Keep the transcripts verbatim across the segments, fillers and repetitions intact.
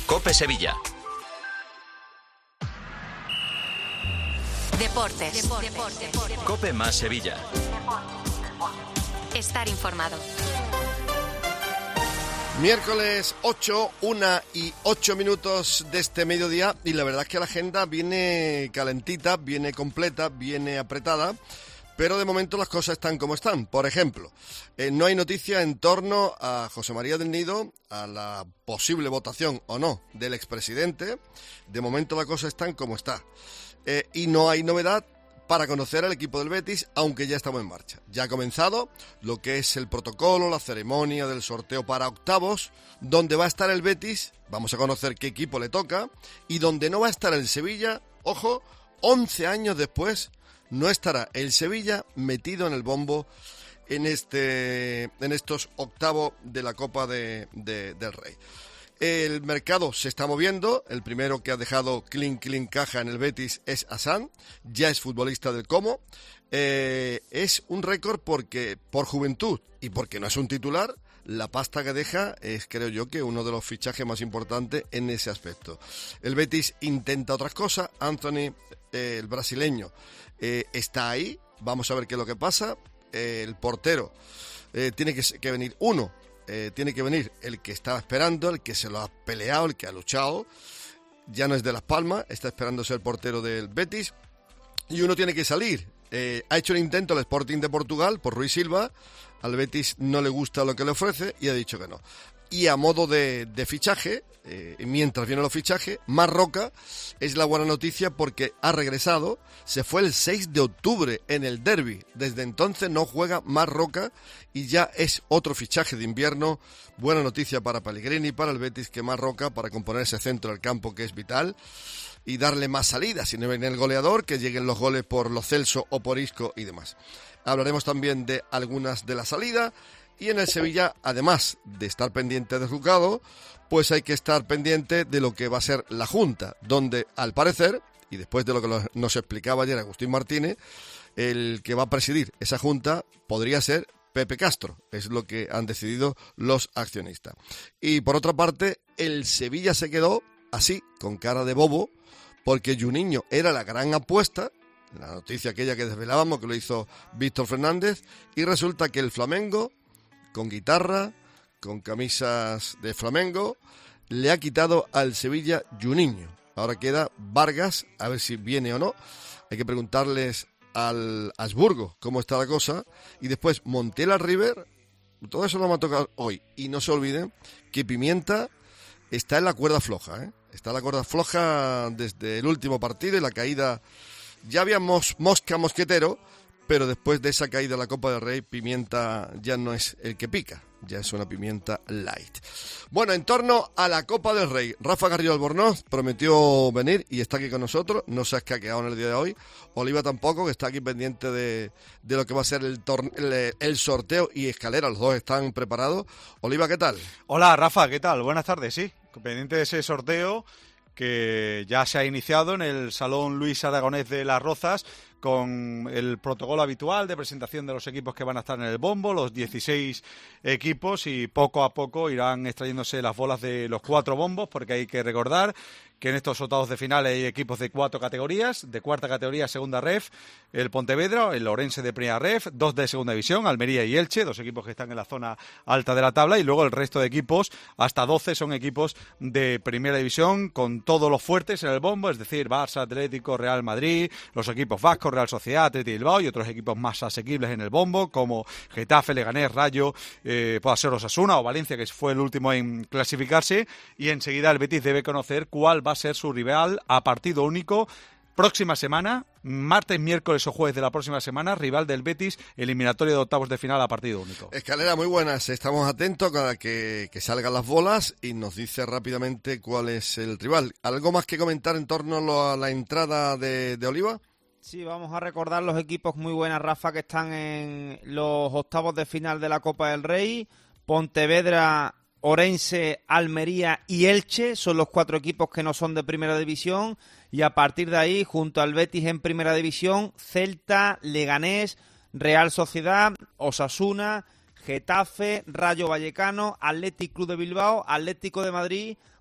COPE Sevilla. Deportes. Deportes. Deportes. COPE más Sevilla. Estar informado. Miércoles ocho, una y ocho minutos de este mediodía, y la verdad es que la agenda viene calentita, viene completa, viene apretada, pero de momento las cosas están como están. Por ejemplo, eh, no hay noticia en torno a José María del Nido, a la posible votación o no del expresidente. De momento las cosas están como está. Eh, y no hay novedad para conocer al equipo del Betis, aunque ya estamos en marcha. Ya ha comenzado lo que es el protocolo, la ceremonia del sorteo para octavos, donde va a estar el Betis, vamos a conocer qué equipo le toca, y donde no va a estar el Sevilla, ojo, once años después, no estará el Sevilla metido en el bombo en este en estos octavos de la Copa de, de, del Rey. El mercado se está moviendo. El primero que ha dejado clean, clean caja en el Betis es Hassan, ya es futbolista del Como. Eh, es un récord porque por juventud y porque no es un titular, la pasta que deja es, creo yo, que uno de los fichajes más importantes en ese aspecto. El Betis intenta otras cosas. Anthony, eh, el brasileño, eh, está ahí. Vamos a ver qué es lo que pasa. Eh, el portero eh, tiene que, que venir uno. Eh, tiene que venir el que estaba esperando, el que se lo ha peleado, el que ha luchado. Ya no es de Las Palmas, está esperando ser portero del Betis. Y uno tiene que salir. Eh, ha hecho un intento el Sporting de Portugal por Rui Silva. Al Betis no le gusta lo que le ofrece y ha dicho que no. Y a modo de, de fichaje, eh, mientras vienen los fichajes, Marroca es la buena noticia porque ha regresado. Se fue el seis de octubre en el derbi. Desde entonces no juega Marroca y ya es otro fichaje de invierno. Buena noticia para Pellegrini y para el Betis, que Marroca, para componer ese centro del campo que es vital y darle más salidas. Si no viene el goleador, que lleguen los goles por Lo Celso o por Isco y demás. Hablaremos también de algunas de la salida. Y en el Sevilla, además de estar pendiente del juzgado, pues hay que estar pendiente de lo que va a ser la Junta, donde al parecer, y después de lo que nos explicaba ayer Agustín Martínez, el que va a presidir esa Junta podría ser Pepe Castro, es lo que han decidido los accionistas. Y por otra parte, el Sevilla se quedó así, con cara de bobo, porque Juninho era la gran apuesta, la noticia aquella que desvelábamos, que lo hizo Víctor Fernández, y resulta que el Flamengo, con guitarra, con camisas de Flamengo, le ha quitado al Sevilla Juninho. Ahora queda Vargas, a ver si viene o no. Hay que preguntarles al Habsburgo cómo está la cosa. Y después Montella River, todo eso lo vamos a tocar hoy. Y no se olviden que Pimienta está en la cuerda floja, ¿eh? Está en la cuerda floja desde el último partido y la caída. Ya habíamos mosca mosquetero, pero después de esa caída de la Copa del Rey, Pimienta ya no es el que pica, ya es una pimienta light. Bueno, en torno a la Copa del Rey, Rafa Garrido Albornoz prometió venir y está aquí con nosotros, no se ha escaqueado en el día de hoy. Oliva tampoco, que está aquí pendiente de, de lo que va a ser el, torne- el, el sorteo y Escalera, los dos están preparados. Oliva, ¿qué tal? Hola, Rafa, ¿qué tal? Buenas tardes, sí, pendiente de ese sorteo que ya se ha iniciado en el Salón Luis Aragonés de Las Rozas, con el protocolo habitual de presentación de los equipos que van a estar en el bombo, los dieciséis equipos, y poco a poco irán extrayéndose las bolas de los cuatro bombos, porque hay que recordar que en estos octavos de final hay equipos de cuatro categorías, de cuarta categoría, segunda ref, el Pontevedra, el Ourense de primera ref, dos de segunda división, Almería y Elche, dos equipos que están en la zona alta de la tabla, y luego el resto de equipos, hasta doce, son equipos de primera división, con todos los fuertes en el bombo, es decir, Barça, Atlético, Real Madrid, los equipos vascos, Real Sociedad, Atleti Bilbao y otros equipos más asequibles en el bombo, como Getafe, Leganés, Rayo, eh, puede ser Osasuna o Valencia, que fue el último en clasificarse, y enseguida el Betis debe conocer cuál va a ser su rival a partido único próxima semana, martes, miércoles o jueves de la próxima semana, rival del Betis, eliminatorio de octavos de final a partido único. Escalera, muy buenas, estamos atentos a que, que salgan las bolas y nos dice rápidamente cuál es el rival. ¿Algo más que comentar en torno a la entrada de, de Oliva? Sí, vamos a recordar los equipos, muy buenas, Rafa, que están en los octavos de final de la Copa del Rey. Pontevedra, Ourense, Almería y Elche son los cuatro equipos que no son de primera división, y a partir de ahí, junto al Betis en primera división, Celta, Leganés, Real Sociedad, Osasuna, Getafe, Rayo Vallecano, Athletic Club de Bilbao, Atlético de Madrid,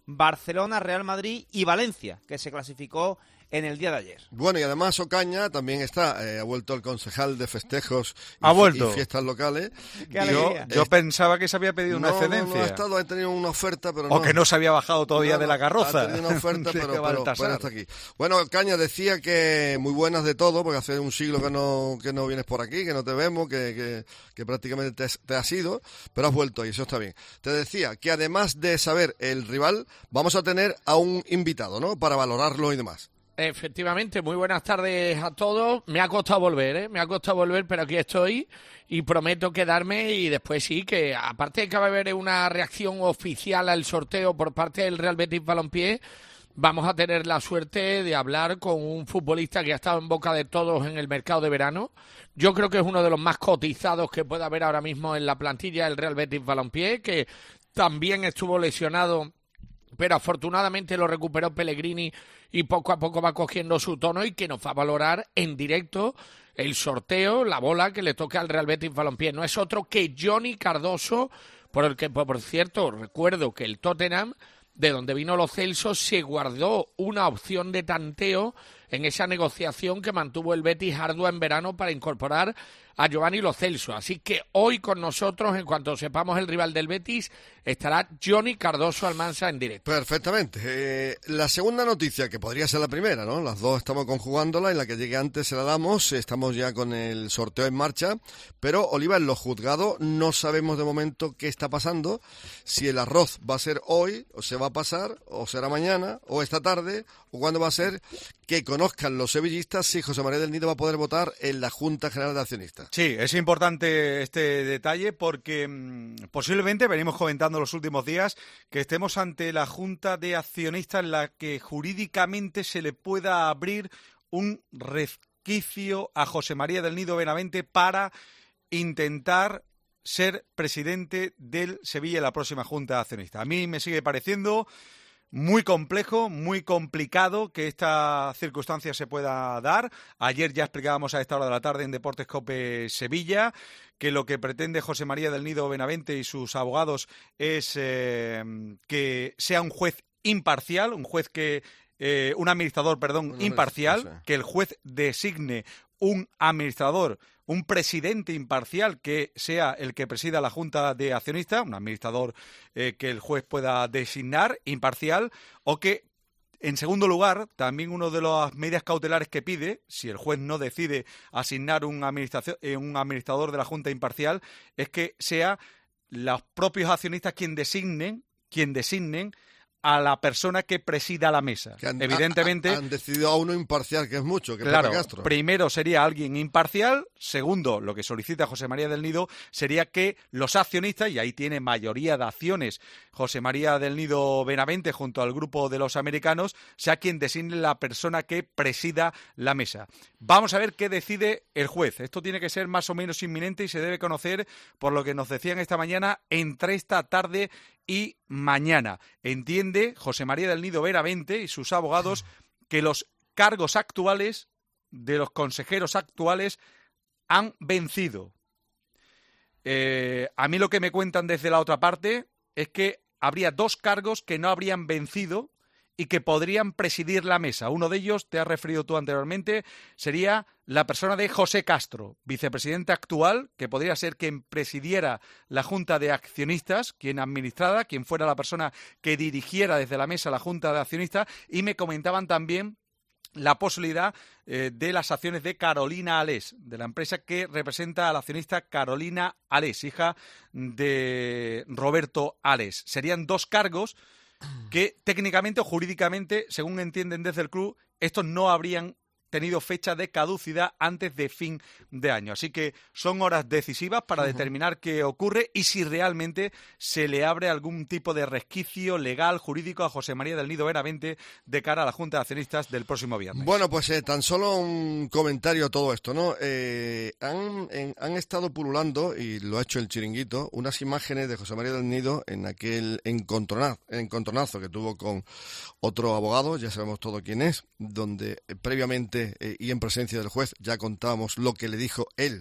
Barcelona, Real Madrid y Valencia, que se clasificó en el día de ayer. Bueno, y además Ocaña también está, eh, ha vuelto el concejal de festejos y, ha vuelto. y fiestas locales. Qué yo alegría. yo pensaba que se había pedido no, una excedencia. No, no, ha estado, ha tenido una oferta, pero o no. que no se había bajado todavía No, de la carroza. Ha tenido una oferta, de pero, pero, Baltasar. pero está aquí. Bueno, Ocaña decía que muy buenas de todo, porque hace un siglo que no que no vienes por aquí, que no te vemos, que, que, que prácticamente te has, te has ido, pero has vuelto y eso está bien. Te decía que además de saber el rival, vamos a tener a un invitado, ¿no?, para valorarlo y demás. Efectivamente, muy buenas tardes a todos. Me ha costado volver, ¿eh? Me ha costado volver, pero aquí estoy y prometo quedarme y después sí, que aparte de que va a haber una reacción oficial al sorteo por parte del Real Betis Balompié, vamos a tener la suerte de hablar con un futbolista que ha estado en boca de todos en el mercado de verano. Yo creo que es uno de los más cotizados que puede haber ahora mismo en la plantilla del Real Betis Balompié, que también estuvo lesionado, pero afortunadamente lo recuperó Pellegrini y poco a poco va cogiendo su tono, y que nos va a valorar en directo el sorteo, la bola que le toca al Real Betis Balompié. No es otro que Johnny Cardoso, por el que, por cierto, recuerdo que el Tottenham, de donde vino Lo Celso, se guardó una opción de tanteo en esa negociación que mantuvo el Betis ardua en verano para incorporar a Giovanni Lo Celso. Así que hoy con nosotros, en cuanto sepamos el rival del Betis, estará Johnny Cardoso Almansa en directo. Perfectamente. Eh, la segunda noticia, que podría ser la primera, ¿no? Las dos estamos conjugándola, y la que llegue antes se la damos. Estamos ya con el sorteo en marcha. Pero, Oliva, en los juzgados no sabemos de momento qué está pasando. Si el arroz va a ser hoy, o se va a pasar, o será mañana, o esta tarde, o cuándo va a ser. Que conozcan los sevillistas si José María del Nido va a poder votar en la Junta General de Accionistas. Sí, es importante este detalle porque mmm, posiblemente, venimos comentando los últimos días, que estemos ante la Junta de Accionistas en la que jurídicamente se le pueda abrir un resquicio a José María del Nido Benavente para intentar ser presidente del Sevilla en la próxima Junta de Accionistas. A mí me sigue pareciendo muy complejo, muy complicado que esta circunstancia se pueda dar. Ayer ya explicábamos a esta hora de la tarde en Deportes COPE Sevilla que lo que pretende José María del Nido Benavente y sus abogados es eh, que sea un juez imparcial, un juez que eh, un administrador, perdón, no, imparcial, no sé. que el juez designe un administrador, un presidente imparcial que sea el que presida la Junta de Accionistas, un administrador eh, que el juez pueda designar, imparcial, o que, en segundo lugar, también una de las medidas cautelares que pide, si el juez no decide asignar un, administración, eh, un administrador de la Junta imparcial, es que sea los propios accionistas quien designen, quien designen a la persona que presida la mesa. Que han, Evidentemente, han, han decidido a uno imparcial, que es mucho, que claro, Pepe Castro. Primero sería alguien imparcial. Segundo, lo que solicita José María del Nido sería que los accionistas, y ahí tiene mayoría de acciones José María del Nido Benavente junto al grupo de los americanos, sea quien designe la persona que presida la mesa. Vamos a ver qué decide el juez. Esto tiene que ser más o menos inminente y se debe conocer, por lo que nos decían esta mañana, entre esta tarde y mañana. Entiende José María del Nido Benavente y sus abogados que los cargos actuales de los consejeros actuales han vencido. Eh, a mí lo que me cuentan desde la otra parte es que habría dos cargos que no habrían vencido y que podrían presidir la mesa. Uno de ellos, te has referido tú anteriormente, sería la persona de José Castro, vicepresidente actual, que podría ser quien presidiera la Junta de Accionistas, quien administrara, quien fuera la persona que dirigiera desde la mesa la Junta de Accionistas, y me comentaban también la posibilidad eh, de las acciones de Carolina Alés, de la empresa que representa a la accionista Carolina Alés, hija de Roberto Alés. Serían dos cargos que técnicamente o jurídicamente, según entienden desde el club, estos no habrían tenido fecha de caducidad antes de fin de año. Así que son horas decisivas para uh-huh. determinar qué ocurre y si realmente se le abre algún tipo de resquicio legal, jurídico a José María del Nido Benavente de cara a la Junta de Accionistas del próximo viernes. Bueno, pues eh, tan solo un comentario a todo esto, ¿no? Eh, han, en, han estado pululando, y lo ha hecho el Chiringuito, unas imágenes de José María del Nido en aquel encontronazo, encontronazo que tuvo con otro abogado, ya sabemos todo quién es, donde eh, previamente Eh, y en presencia del juez ya contábamos lo que le dijo él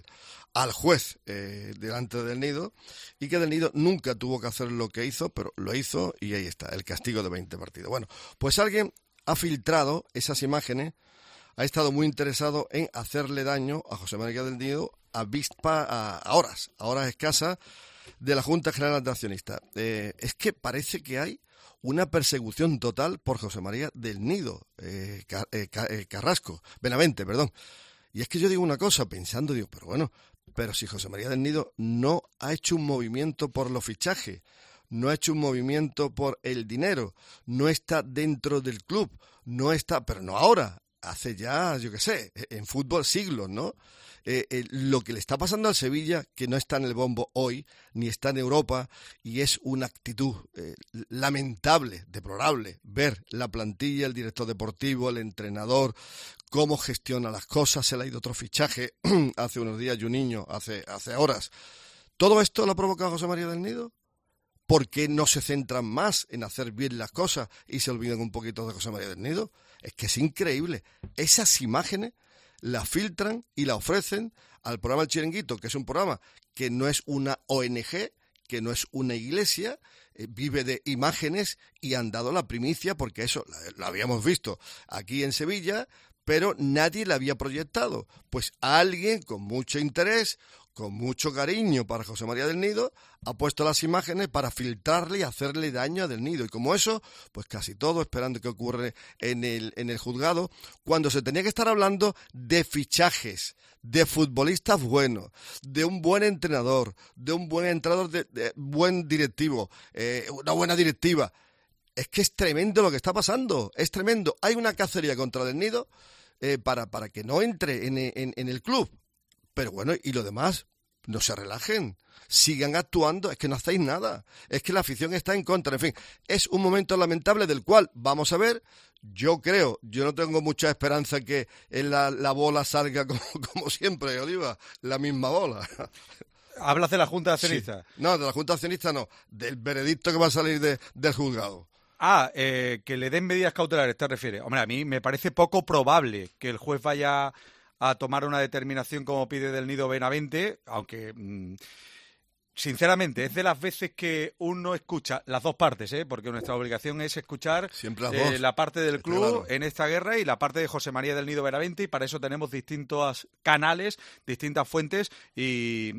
al juez eh, delante del Nido, y que del Nido nunca tuvo que hacer lo que hizo, pero lo hizo y ahí está, el castigo de veinte partidos. Bueno, pues alguien ha filtrado esas imágenes, ha estado muy interesado en hacerle daño a José María del Nido a, vispa, a, a horas, a horas escasas de la Junta General de Accionistas. Eh, es que parece que hay una persecución total por José María del Nido, eh, Car- eh, Car- eh, Carrasco, Benavente, perdón. Y es que yo digo una cosa, pensando, digo, pero bueno, pero si José María del Nido no ha hecho un movimiento por los fichajes, no ha hecho un movimiento por el dinero, no está dentro del club, no está, pero no ahora, hace ya, yo qué sé, en fútbol siglos, ¿no? Eh, eh, lo que le está pasando al Sevilla, que no está en el bombo hoy, ni está en Europa, y es una actitud eh, lamentable, deplorable, ver la plantilla, el director deportivo, el entrenador, cómo gestiona las cosas. Se le ha ido otro fichaje hace unos días, Juninho, hace, hace horas. ¿Todo esto lo ha provocado José María del Nido? ¿Por qué no se centran más en hacer bien las cosas y se olvidan un poquito de José María del Nido? Es que es increíble. Esas imágenes las filtran y las ofrecen al programa El Chiringuito, que es un programa que no es una O N G, que no es una iglesia, eh, vive de imágenes, y han dado la primicia, porque eso lo habíamos visto aquí en Sevilla, pero nadie la había proyectado. Pues alguien con mucho interés, con mucho cariño para José María del Nido, ha puesto las imágenes para filtrarle y hacerle daño a del Nido. Y como eso, pues casi todo esperando que ocurre en el, en el juzgado, cuando se tenía que estar hablando de fichajes, de futbolistas buenos, de un buen entrenador, de un buen entrenador, de, de buen directivo, eh, una buena directiva. Es que es tremendo lo que está pasando, es tremendo. Hay una cacería contra del Nido eh, para, para que no entre en, en, en el club. Pero bueno, y lo demás, no se relajen, sigan actuando, es que no hacéis nada, es que la afición está en contra, en fin, es un momento lamentable del cual vamos a ver. Yo creo, yo no tengo mucha esperanza que en la, la bola salga como, como siempre, Oliva, la misma bola. ¿Hablas de la Junta de Accionistas? Sí. No, de la Junta de Accionistas no, del veredicto que va a salir de, del juzgado. Ah, eh, que le den medidas cautelares, ¿te refieres? Hombre, a mí me parece poco probable que el juez vaya a tomar una determinación como pide del Nido Benavente, aunque mmm, sinceramente es de las veces que uno escucha las dos partes, ¿eh? Porque nuestra obligación es escuchar Siempre las eh, dos. la parte del club Claro. en esta guerra y la parte de José María del Nido Benavente, y para eso tenemos distintos canales, distintas fuentes y,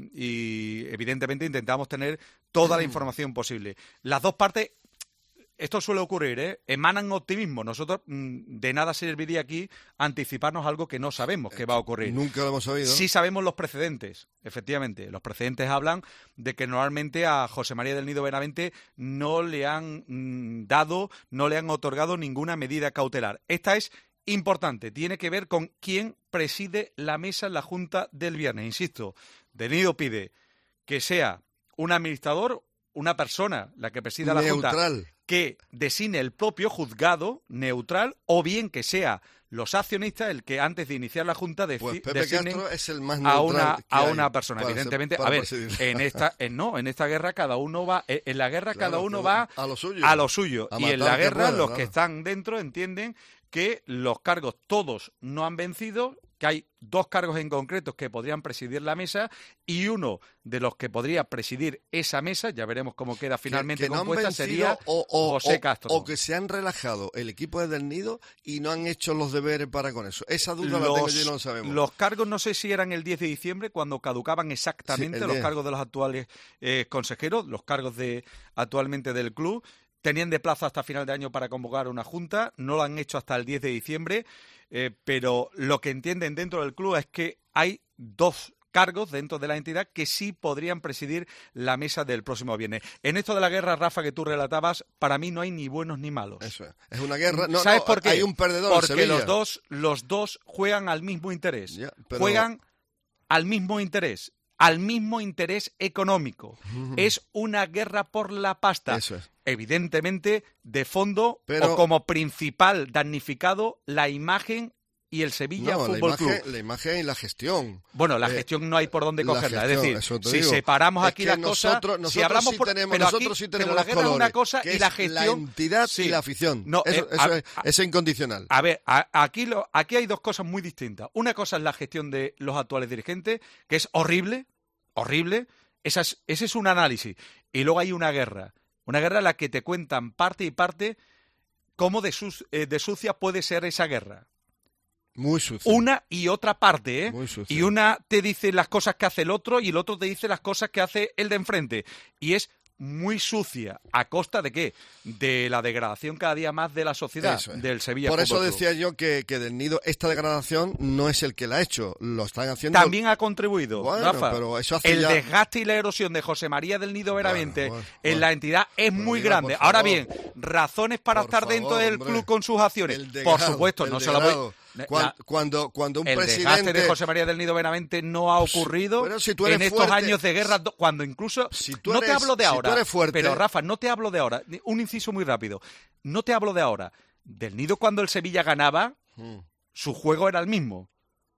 y evidentemente intentamos tener toda la información posible. Las dos partes. Esto suele ocurrir, ¿eh? Emanan optimismo. Nosotros mmm, de nada serviría aquí anticiparnos algo que no sabemos que va a ocurrir. Nunca lo hemos sabido. Sí sabemos los precedentes, efectivamente. Los precedentes hablan de que normalmente a José María del Nido Benavente no le han mmm, dado, no le han otorgado ninguna medida cautelar. Esta es importante, tiene que ver con quién preside la mesa en la Junta del viernes. Insisto, del Nido pide que sea un administrador, una persona la que presida la Junta, neutral, que designe el propio juzgado, neutral, o bien que sea los accionistas el que antes de iniciar la Junta deci- pues Pepe designen Castro es el más a neutral una que a hay una persona. para Evidentemente, ser- para a ver, presidir. en esta en, no, en esta guerra cada uno va en, en la guerra Claro, cada uno cada- va a lo suyo, a lo suyo a y en matar la que guerra pueda, los claro. que están dentro entienden que los cargos todos no han vencido, que hay dos cargos en concreto que podrían presidir la mesa y uno de los que podría presidir esa mesa, ya veremos cómo queda finalmente que, que no han compuesta, vencido sería o, o- José o- Castro. o que se han relajado el equipo de Del Nido y no han hecho los deberes para con eso. Esa duda la tengo yo y no lo sabemos. Los cargos no sé si eran el diez de diciembre cuando caducaban exactamente Sí, el los diez. cargos de los actuales eh, consejeros, los cargos de actualmente del club. Tenían de plazo hasta final de año para convocar una junta, no lo han hecho hasta el diez de diciembre, eh, pero lo que entienden dentro del club es que hay dos cargos dentro de la entidad que sí podrían presidir la mesa del próximo viernes. En esto de la guerra, Rafa, que tú relatabas, para mí no hay ni buenos ni malos. Eso es. Es una guerra. No, ¿Sabes no, por qué? Hay un perdedor. Porque en Sevilla. los dos, los dos juegan al mismo interés. Ya, pero- Juegan al mismo interés, al mismo interés económico. Es una guerra por la pasta. Eso es. Evidentemente, de fondo Pero- o como principal damnificado, la imagen y el Sevilla no, Fútbol la imagen, Club. La imagen y la gestión. Bueno, la Eh, gestión no hay por dónde la cogerla. gestión, es eso decir, te si digo. separamos Es aquí que las nosotros- cosas, nosotros si hablamos sí por, tenemos, pero nosotros aquí, sí tenemos pero la los guerra es colores, una cosa que y la es gestión. la entidad sí. y la afición. No, eso, eh, eso a- es, a- es incondicional. A ver, a- aquí, lo, aquí hay dos cosas muy distintas. Una cosa es la gestión de los actuales dirigentes, que es horrible, horrible. Esa es- ese es un análisis. Y luego hay una guerra. Una guerra en la que te cuentan parte y parte cómo de, sus- eh, de sucia puede ser esa guerra. Muy sucio. Una y otra parte, ¿eh? Muy sucio. Y una te dice las cosas que hace el otro y el otro te dice las cosas que hace el de enfrente. Y es muy sucia. ¿A costa de qué? De la degradación cada día más de la sociedad, Eso es. del Sevilla Por eso Fútbol Club. decía yo que, que Del Nido, esta degradación no es el que la ha hecho. Lo están haciendo. También ha contribuido, Bueno, Rafa. pero eso hace el ya- desgaste y la erosión de José María del Nido Veravente Bueno, bueno, en bueno. la entidad es Pero muy diga, grande. por Ahora favor. bien, razones para Por estar favor, dentro del hombre. club con sus acciones. El Por degrado, supuesto, el no se lo voy. degrado. Cuan- la- cuando, cuando un el presidente. desgaste de José María del Nido Benavente no ha ocurrido Pero si tú eres en estos fuerte- años de guerra, do- cuando incluso... Si tú no te eres- hablo de si ahora, tú eres fuerte- pero Rafa, no te hablo de ahora. Un inciso muy rápido. No te hablo de ahora. Del Nido cuando el Sevilla ganaba, Mm. su juego era el mismo.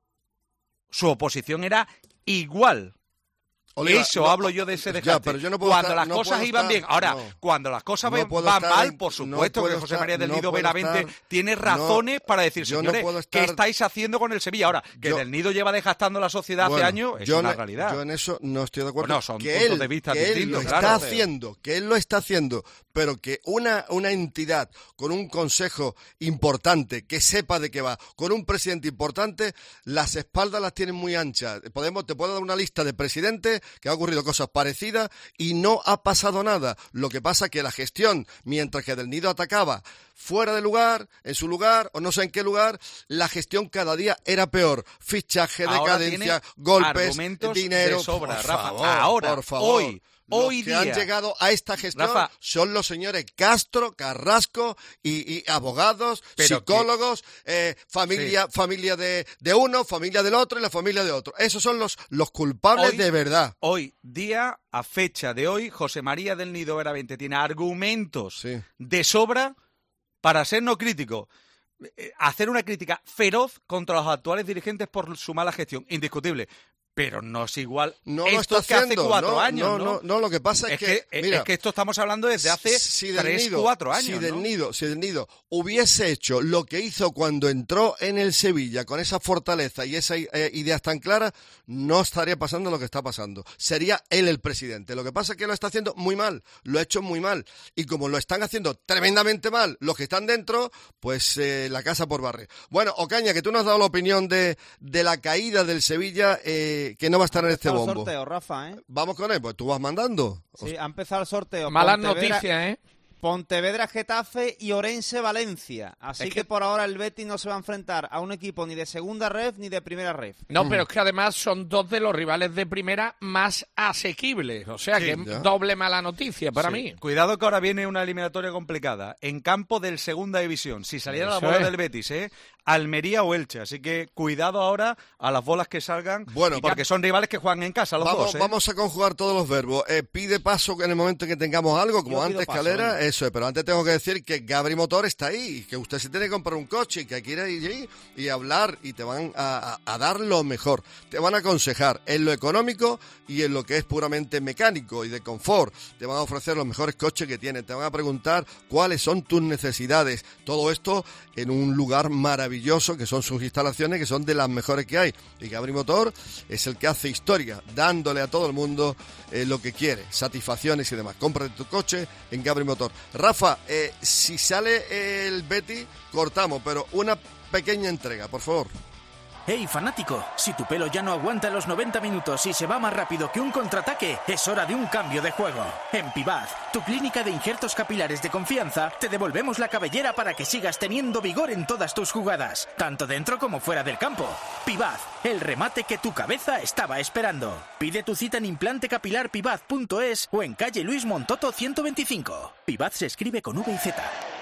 Su oposición era igual. Oliva, Eso no, hablo yo de ese ya, desgaste. pero yo no puedo cuando estar- las no cosas puedo iban estar- bien. Ahora, no. cuando las cosas No ven- puedo van estar mal, en- por no supuesto que puedo José estar- María del no Nido puedo Benavente estar- tiene no, razones para decir, yo no señores, puedo ¿qué estar- estáis haciendo con el Sevilla? Ahora, que Yo- Del Nido lleva desgastando la sociedad Bueno, hace años, es yo una ne- realidad. Yo en eso no estoy de acuerdo. Bueno, son que puntos él, de vista que él distintos, lo claro. está haciendo, que él lo está haciendo, pero que una, una entidad con un consejo importante, que sepa de qué va, con un presidente importante, las espaldas las tienen muy anchas. Podemos, te puedo dar una lista de presidentes que ha ocurrido cosas parecidas y no ha pasado nada. Lo que pasa es que la gestión, mientras que Del Nido atacaba fuera de lugar, en su lugar, o no sé en qué lugar, la gestión cada día era peor. Fichaje, Ahora decadencia, tiene golpes, argumentos dinero. de sobra, por Rafa. favor, Ahora, por favor. hoy, Los hoy que día. han llegado a esta gestión Rafa. son los señores Castro, Carrasco y, y abogados, Pero psicólogos, eh, familia, familia de, de uno, familia del otro y la familia de otro. Esos son los, los culpables Hoy- de verdad. Hoy día, a fecha de hoy, José María del Nido Benavente tiene argumentos Sí. de sobra para ser no crítico. Eh, Hacer una crítica feroz contra los actuales dirigentes por su mala gestión, indiscutible. Pero no es igual No lo esto está que haciendo. hace cuatro no, años, no, ¿no? no, no, lo que pasa es, Es que, eh, mira, es que esto estamos hablando desde hace si Del tres, Nido- cuatro años, Si ¿no? Del Nido, si Del Nido hubiese hecho lo que hizo cuando entró en el Sevilla con esa fortaleza y esas eh, ideas tan claras, no estaría pasando lo que está pasando. Sería él el presidente. Lo que pasa es que lo está haciendo muy mal, lo ha hecho muy mal. Y como lo están haciendo tremendamente mal los que están dentro, pues eh, la casa por barrer. Bueno, Ocaña, que tú nos has dado la opinión de, de la caída del Sevilla, eh, que no va a estar en este Ha empezado el bombo. sorteo, Rafa, ¿eh? Vamos con él, pues tú vas mandando. Sí, ha empezado el sorteo. Malas Pontevedra- noticias, ¿eh? Pontevedra, Getafe y Orense, Valencia. Así Es que... que- por ahora el Betis no se va a enfrentar a un equipo ni de segunda ref ni de primera ref. No, pero es que además son dos de los rivales de primera más asequibles. O sea Sí, que ya. es doble mala noticia para Sí. mí. Cuidado que ahora viene una eliminatoria complicada. En campo del Segunda División. Si saliera la Eso bola es. del Betis, ¿eh? Almería o Elche. Así que cuidado ahora a las bolas que salgan. Bueno, y porque son rivales que juegan en casa los Vamos, dos, ¿eh? vamos a conjugar todos los verbos. Eh, pide paso en el momento en que tengamos algo, como Yo pido antes paso, Calera, venga. eso es, pero antes tengo que decir que Gabri Motor está ahí, y que usted se tiene que comprar un coche y que quiere ir allí y hablar y te van a, a- a dar lo mejor. Te van a aconsejar en lo económico y en lo que es puramente mecánico y de confort. Te van a ofrecer los mejores coches que tienen, te van a preguntar cuáles son tus necesidades. Todo esto en un lugar maravilloso que son sus instalaciones, que son de las mejores que hay. Y Gabri Motor es el que hace historia, dándole a todo el mundo eh, lo que quiere, satisfacciones y demás. Cómprate tu coche en Gabri Motor. Rafa, eh, si sale el Betis, cortamos, pero una pequeña entrega, por favor. ¡Hey, fanático! Si tu pelo ya no aguanta los noventa minutos y se va más rápido que un contraataque, es hora de un cambio de juego. En Pibaz, tu clínica de injertos capilares de confianza, te devolvemos la cabellera para que sigas teniendo vigor en todas tus jugadas, tanto dentro como fuera del campo. Pibaz, el remate que tu cabeza estaba esperando. Pide tu cita en implantecapilar pibaz punto es o en calle Luis Montoto ciento veinticinco. Pibaz se escribe con V y Z.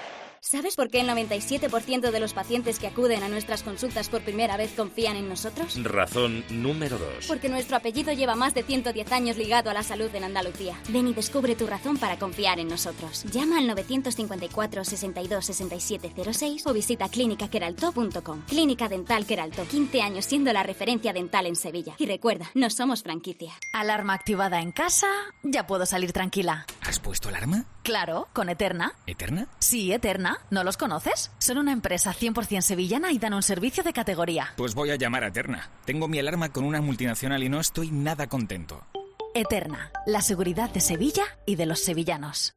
¿Sabes por qué el noventa y siete por ciento de los pacientes que acuden a nuestras consultas por primera vez confían en nosotros? Razón número dos. Porque nuestro apellido lleva más de ciento diez años ligado a la salud en Andalucía. Ven y descubre tu razón para confiar en nosotros. Llama al novecientos cincuenta y cuatro, sesenta y dos, sesenta y siete cero seis o visita clínica queralto punto com. Clínica Dental Queralto, quince años siendo la referencia dental en Sevilla. Y recuerda, no somos franquicia. Alarma activada en casa, ya puedo salir tranquila. ¿Has puesto alarma? Claro, con Eterna. ¿Eterna? Sí, Eterna. ¿No los conoces? Son una empresa cien por ciento sevillana y dan un servicio de categoría. Pues voy a llamar a Eterna. Tengo mi alarma con una multinacional y no estoy nada contento. Eterna, la seguridad de Sevilla y de los sevillanos.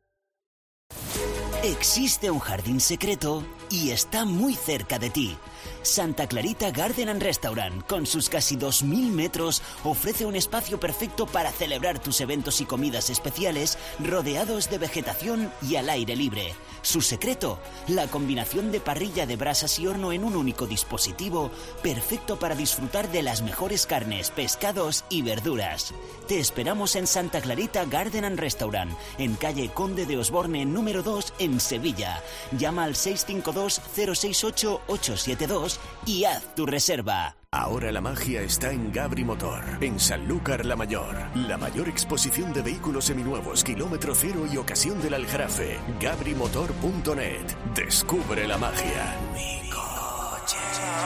Existe un jardín secreto y está muy cerca de ti. Santa Clarita Garden and Restaurant, con sus casi dos mil metros, ofrece un espacio perfecto para celebrar tus eventos y comidas especiales rodeados de vegetación y al aire libre. Su secreto, la combinación de parrilla de brasas y horno en un único dispositivo, perfecto para disfrutar de las mejores carnes, pescados y verduras. Te esperamos en Santa Clarita Garden and Restaurant, en calle Conde de Osborne número dos en Sevilla. Llama al seis cinco dos, cero seis ocho, ocho siete dos y haz tu reserva. Ahora la magia está en Gabri Motor, en Sanlúcar la Mayor. La mayor exposición de vehículos seminuevos, kilómetro cero y ocasión del Aljarafe. Gabri Motor punto net. Descubre la magia. Mi coche.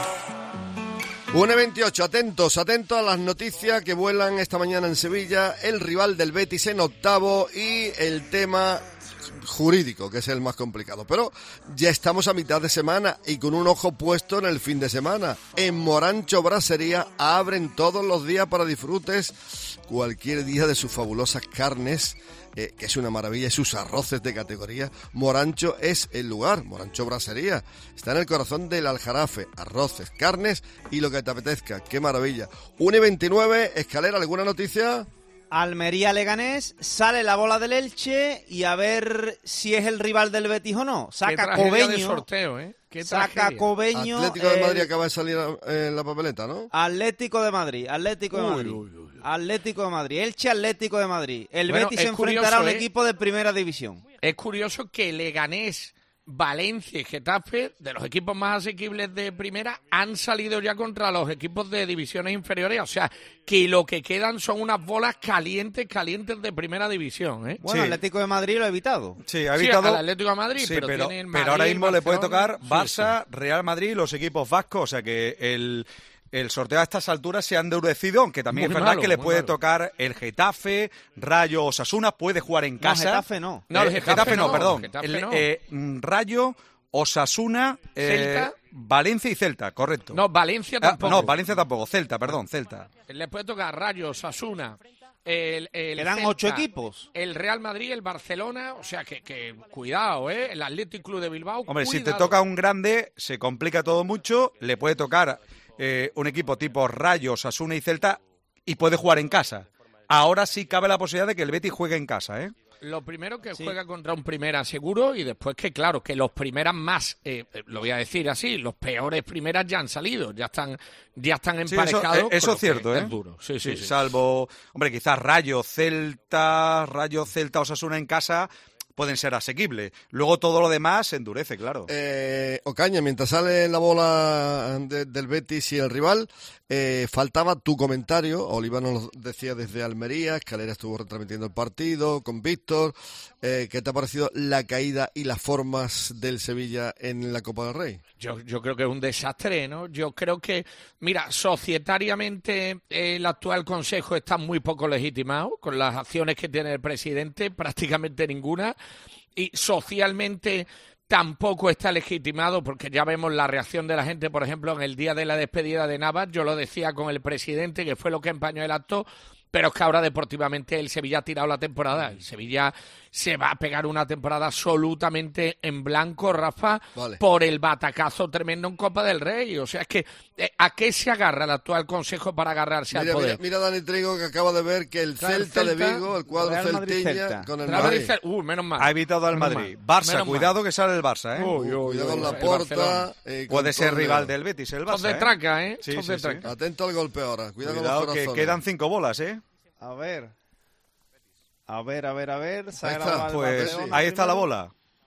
una veintiocho, atentos, atentos a las noticias que vuelan esta mañana en Sevilla. El rival del Betis en octavo y el tema jurídico, que es el más complicado. Pero ya estamos a mitad de semana y con un ojo puesto en el fin de semana. En Morancho Brasería abren todos los días para disfrutes cualquier día de sus fabulosas carnes, eh, que es una maravilla, y sus arroces de categoría. Morancho es el lugar, Morancho Brasería. Está en el corazón del Aljarafe. Arroces, carnes y lo que te apetezca. ¡Qué maravilla! una y veintinueve, Escalera, ¿alguna noticia? Almería Leganés, sale la bola del Elche y a ver si es el rival del Betis o no. Saca Cobeño. De sorteo, ¿eh? Qué saca Cobeño. Atlético de Madrid acaba de salir en la papeleta, ¿no? Atlético de Madrid, Atlético de uy, Madrid. Uy, uy, uy. Atlético de Madrid, Elche Atlético de Madrid. El bueno, Betis se curioso, enfrentará a un ¿eh? equipo de primera división. Es curioso que Leganés, Valencia y Getafe, de los equipos más asequibles de primera, han salido ya contra los equipos de divisiones inferiores. O sea, que lo que quedan son unas bolas calientes, calientes de primera división, ¿eh? Bueno, Sí. Atlético de Madrid lo ha evitado. Sí, ha Sí, evitado. al Atlético de Madrid, Sí, pero, pero, tiene el pero Madrid, ahora mismo le puede Barcelona. tocar Sí, Barça, sí. Real Madrid y los equipos vascos. O sea que el, el sorteo a estas alturas se ha endurecido, aunque también Muy es verdad malo, que le muy puede malo. tocar el Getafe, Rayo, Osasuna, puede jugar en No, casa. Getafe no. No, el Eh, Getafe no, no, perdón. Getafe El, no. eh, mm, Rayo, Osasuna, eh, Celta. Valencia y Celta, correcto. No, Valencia Ah, tampoco. no, Valencia tampoco, Celta, perdón, Celta. Le puede tocar Rayo, Osasuna, el, el Quedan Celta, ocho equipos. el Real Madrid, el Barcelona, o sea que, que cuidado, ¿eh? El Athletic Club de Bilbao, Hombre, si te cuidado. toca un grande, se complica todo mucho. Le puede tocar eh, un equipo tipo Rayo, Osasuna y Celta y puede jugar en casa. Ahora sí cabe la posibilidad de que el Betis juegue en casa, ¿eh? Lo primero que Sí. juega contra un primera seguro y después que, claro, que los primeras más, eh, eh, lo voy a decir así, los peores primeras ya han salido, ya están ya están Sí, eso, emparejados. eh, con eso lo es cierto, que ¿eh? Es duro, sí, sí, sí. Salvo, hombre, quizás Rayo, Celta, Rayo, Celta, Osasuna en casa pueden ser asequibles. Luego todo lo demás se endurece, claro. Eh, Ocaña, mientras sale la bola de- del Betis y el rival, eh, faltaba tu comentario. Oliva nos lo decía desde Almería, Escalera estuvo retransmitiendo el partido con Víctor. Eh, ¿Qué te ha parecido la caída y las formas del Sevilla en la Copa del Rey? Yo, yo creo que es un desastre, ¿no? Yo creo que, mira, societariamente eh, el actual Consejo está muy poco legitimado con las acciones que tiene el presidente, prácticamente ninguna, y socialmente tampoco está legitimado porque ya vemos la reacción de la gente, por ejemplo, en el día de la despedida de Navas, yo lo decía con el presidente, que fue lo que empañó el acto, pero es que ahora deportivamente el Sevilla ha tirado la temporada. El Sevilla se va a pegar una temporada absolutamente en blanco, Rafa, Vale. por el batacazo tremendo en Copa del Rey. O sea, es que eh, ¿a qué se agarra el actual Consejo para agarrarse Mira, al mira, poder? mira Dani Trigo, que acaba de ver que el Claro, el Celta, de Celta, Vigo, el cuadro Real Madrid, celtiña Celta. con el Real Madrid. Madrid, uh, menos mal. Ha evitado al Menos Madrid. mal. Barça, Menos mal. cuidado que sale el Barça, ¿eh? Uy, uy, Cuidado uy, con la el Porta. Barcelona. eh, con Puede ser todo el rival dedo. del Betis, el Son Barça, de ¿eh? traca, ¿eh? Sí, Son sí, de sí. traca. Atento al golpe ahora. Cuidado, Cuidado con los que corazones. quedan cinco bolas, ¿eh? A ver. A ver, a ver, a ver. Sale Ahí la está, bola del Pues Barcelona ahí está la primero. bola.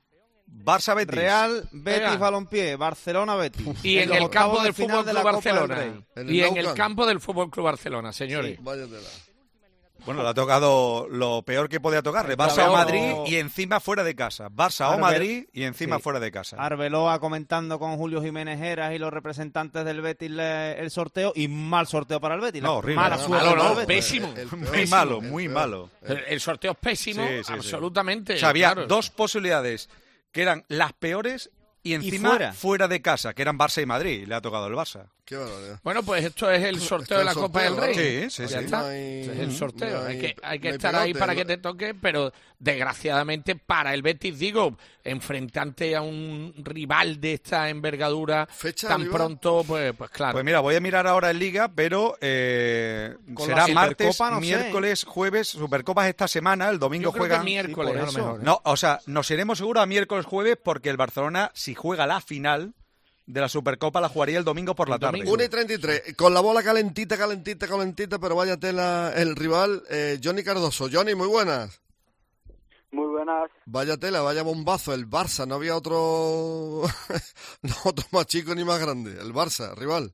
Barça-Betis. Real, Betis, Venga. Balompié, Barcelona-Betis. Y en los el octavos campo de del final Fútbol de Club la Copa del Barcelona. Rey. En el Y en Nou el Camp. campo del Fútbol Club Barcelona, señores. Vaya tela. Bueno, le ha tocado lo peor que podía tocarle. Barça peor. o Madrid y encima fuera de casa. Barça o Arbel- Madrid y encima Sí. fuera de casa. Arbeloa comentando con Julio Jiménez Heras y los representantes del Betis le- el sorteo, y mal sorteo para el Betis. No, la horrible. Mala No, suerte malo, para no, el Betis. pésimo. El- el Muy pésimo, malo, el muy peor. malo. El, el sorteo es pésimo, Sí, sí, sí. absolutamente. O sea, había claro. dos posibilidades que eran las peores y encima fuera. fuera. de casa, que eran Barça y Madrid. Le ha tocado el Barça. Qué barbaridad. Bueno, pues esto es el sorteo de la el Copa sorteo, del Rey. Sí, sí, Ya sí. está. No hay- Ese es el sorteo. no hay, hay- que, hay que no hay estar ahí pegote, para no- que te toque, pero desgraciadamente para el Betis, digo, enfrentante a un rival de esta envergadura ¿Fecha, tan rival? pronto, pues, pues claro. Pues mira, voy a mirar ahora en Liga, pero eh, Con será la martes, Supercopa, no sé. miércoles, jueves, Supercopas esta semana, el domingo Yo creo juegan... que miércoles, Sí, por a lo eso. mejor. ¿eh? No, o sea, nos iremos seguro a miércoles, jueves, porque el Barcelona, si juega la final de la Supercopa, la jugaría el domingo por la El tarde. domingo. una y treinta y tres, con la bola calentita, calentita, calentita, pero vaya tela el rival, eh, Johnny Cardoso. Johnny, muy buenas. Muy buenas. Vaya tela, vaya bombazo, el Barça, no había otro, no, otro más chico ni más grande, el Barça, rival.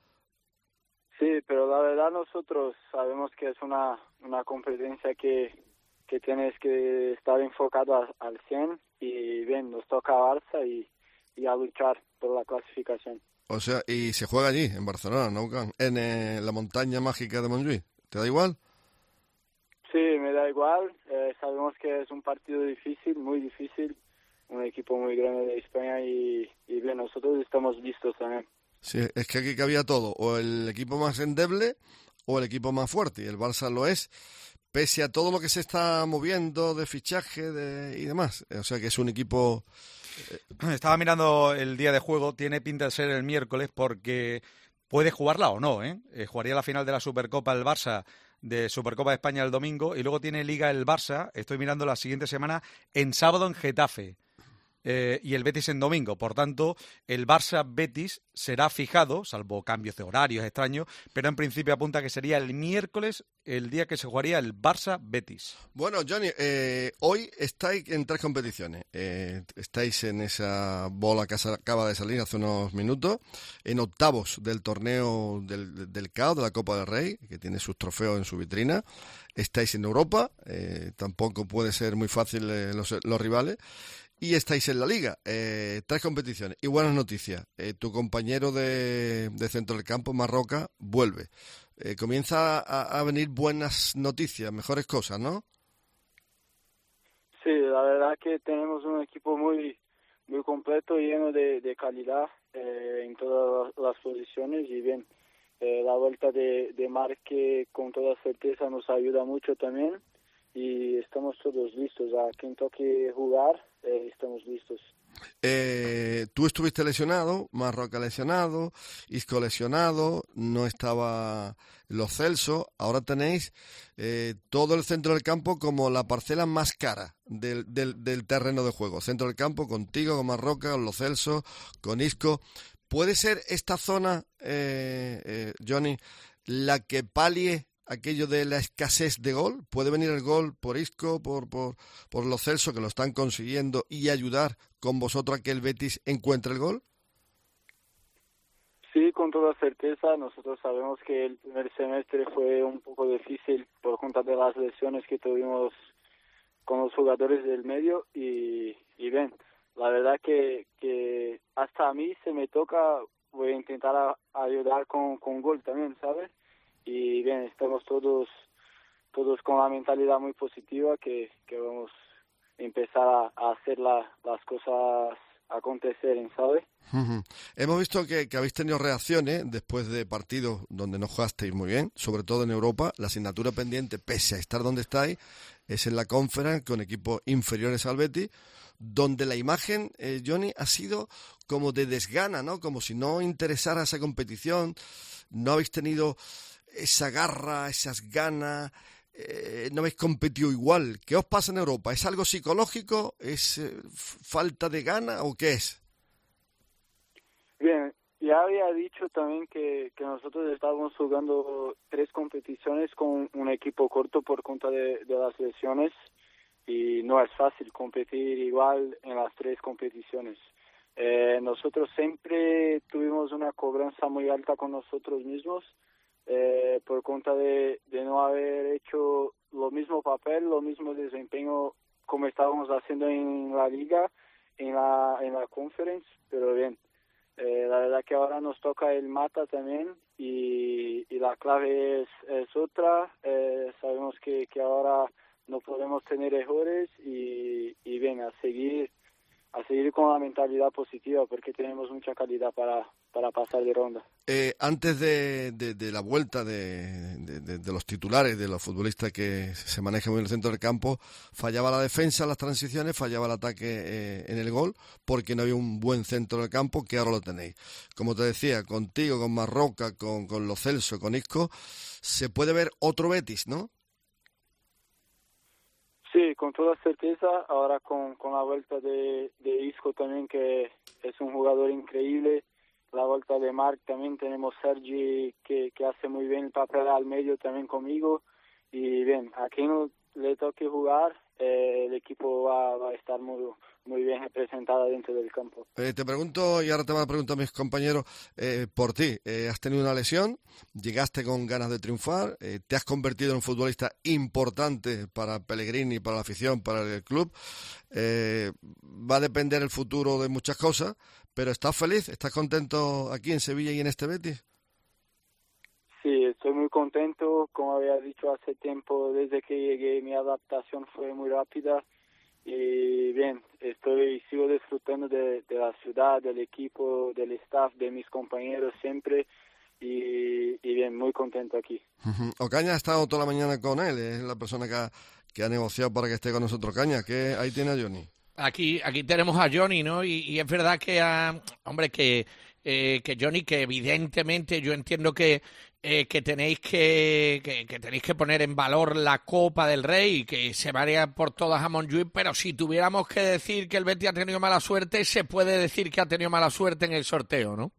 Sí, pero la verdad nosotros sabemos que es una, una competencia que, que tienes que estar enfocado a- al cien y bien, nos toca Barça y, y a luchar por la clasificación. O sea, y se juega allí, en Barcelona, ¿no? En eh, la montaña mágica de Montjuïc. ¿Te da igual? Sí, me da igual. Eh, sabemos que es un partido difícil, muy difícil, un equipo muy grande de España y, y bien, nosotros estamos listos también. Sí, es que aquí cabía todo, o el equipo más endeble o el equipo más fuerte, y el Barça lo es, pese a todo lo que se está moviendo de fichaje de, y demás. O sea que es un equipo... Estaba mirando el día de juego, tiene pinta de ser el miércoles porque puede jugarla o no, ¿eh? Eh, jugaría la final de la Supercopa el Barça, de Supercopa de España el domingo, y luego tiene Liga el Barça, estoy mirando la siguiente semana, en sábado en Getafe. Eh, y el Betis en domingo. Por tanto, el Barça-Betis será fijado, salvo cambios de horarios extraños, pero en principio apunta que sería el miércoles el día que se jugaría el Barça-Betis. Bueno, Johnny, eh, hoy estáis en tres competiciones. Eh, estáis en esa bola que acaba de salir hace unos minutos, en octavos del torneo del, del C A O, de la Copa del Rey, que tiene sus trofeos en su vitrina. Estáis en Europa, eh, tampoco puede ser muy fácil eh, los, los rivales. Y estáis en la Liga, eh, tres competiciones. Y buenas noticias, eh, tu compañero de, de centro del campo, Marroca, vuelve. Eh, comienza a, a venir buenas noticias, mejores cosas, ¿no? Sí, la verdad que tenemos un equipo muy muy completo, lleno de, de calidad eh, en todas las posiciones y bien, eh, la vuelta de, de Marque con toda certeza nos ayuda mucho también y estamos todos listos. A quien toque jugar, eh, estamos listos. Eh, tú estuviste lesionado, Marroca lesionado, Isco lesionado, no estaba Lo Celso. Ahora tenéis eh, todo el centro del campo como la parcela más cara del, del, del terreno de juego. Centro del campo contigo, con Marroca, con Lo Celso, con Isco. ¿Puede ser esta zona, eh, eh, Johnny, la que palie aquello de la escasez de gol? ¿Puede venir el gol por Isco, por, por, por Lo Celso, que lo están consiguiendo, y ayudar con vosotros a que el Betis encuentre el gol? Sí, con toda certeza. Nosotros sabemos que el primer semestre fue un poco difícil por cuenta de las lesiones que tuvimos con los jugadores del medio y, y bien, la verdad que, que hasta a mí se me toca, voy a intentar a, a ayudar con, con gol también, ¿sabes? Y bien, estamos todos todos con la mentalidad muy positiva que, que vamos a empezar a, a hacer la, las cosas acontecer, ¿sabes? Uh-huh. Hemos visto que, que habéis tenido reacciones después de partidos donde no jugasteis muy bien, sobre todo en Europa. La asignatura pendiente, pese a estar donde estáis, es en la Conference con equipos inferiores al Betis, donde la imagen, eh, Johnny, ha sido como de desgana, ¿no? Como si no interesara esa competición, no habéis tenido esa garra, esas ganas, eh, no habéis competido igual. ¿Qué os pasa en Europa? ¿Es algo psicológico? ¿Es eh, falta de gana o qué es? Bien, ya había dicho también que, que nosotros estábamos jugando tres competiciones con un equipo corto por cuenta de, de las lesiones y no es fácil competir igual en las tres competiciones. Eh, nosotros siempre tuvimos una cobranza muy alta con nosotros mismos eh, por cuenta de, de no haber hecho lo mismo papel, lo mismo desempeño como estábamos haciendo en la liga, en la en la conference, pero bien, eh, la verdad que ahora nos toca el mata también y, y la clave es, es otra, eh, sabemos que, que ahora no podemos tener errores y, y bien, a seguir a seguir con la mentalidad positiva porque tenemos mucha calidad para, para pasar de ronda. Eh, antes de, de, de la vuelta de, de, de, de los titulares, de los futbolistas que se manejan muy en el centro del campo, fallaba la defensa en las transiciones, fallaba el ataque eh, en el gol, porque no había un buen centro del campo, que ahora lo tenéis. Como te decía, contigo, con Marroca, con, con Lo Celso, con Isco, se puede ver otro Betis, ¿no? Sí, con toda certeza, ahora con, con la vuelta de, de Isco también, que es un jugador increíble, la vuelta de Marc también, tenemos Sergi que, que hace muy bien el papel al medio también conmigo, y bien, a quien no le toque jugar, eh, el equipo va, va a estar muy, muy bien representado dentro del campo. Eh, te pregunto, y ahora te van a preguntar mis compañeros, eh, por ti. Eh, has tenido una lesión, llegaste con ganas de triunfar, eh, te has convertido en un futbolista importante para Pellegrini, para la afición, para el club. Eh, va a depender el futuro de muchas cosas, pero ¿estás feliz? ¿Estás contento aquí en Sevilla y en este Betis? Sí, estoy muy contento. Como había dicho hace tiempo, desde que llegué mi adaptación fue muy rápida. Y bien, estoy sigo disfrutando de, de la ciudad, del equipo, del staff, de mis compañeros siempre y, y bien, muy contento aquí. Uh-huh. Ocaña ha estado toda la mañana con él, es la persona que ha, que ha negociado para que esté con nosotros. Ocaña, que ahí tiene a Johnny. Aquí aquí tenemos a Johnny, ¿no? Y, y es verdad que, a, hombre, que, eh, que Johnny, que evidentemente yo entiendo que Eh, que tenéis que, que, que tenéis que poner en valor la Copa del Rey y que se varía por todas a Montjuïc, pero si tuviéramos que decir que el Betis ha tenido mala suerte, se puede decir que ha tenido mala suerte en el sorteo, ¿no?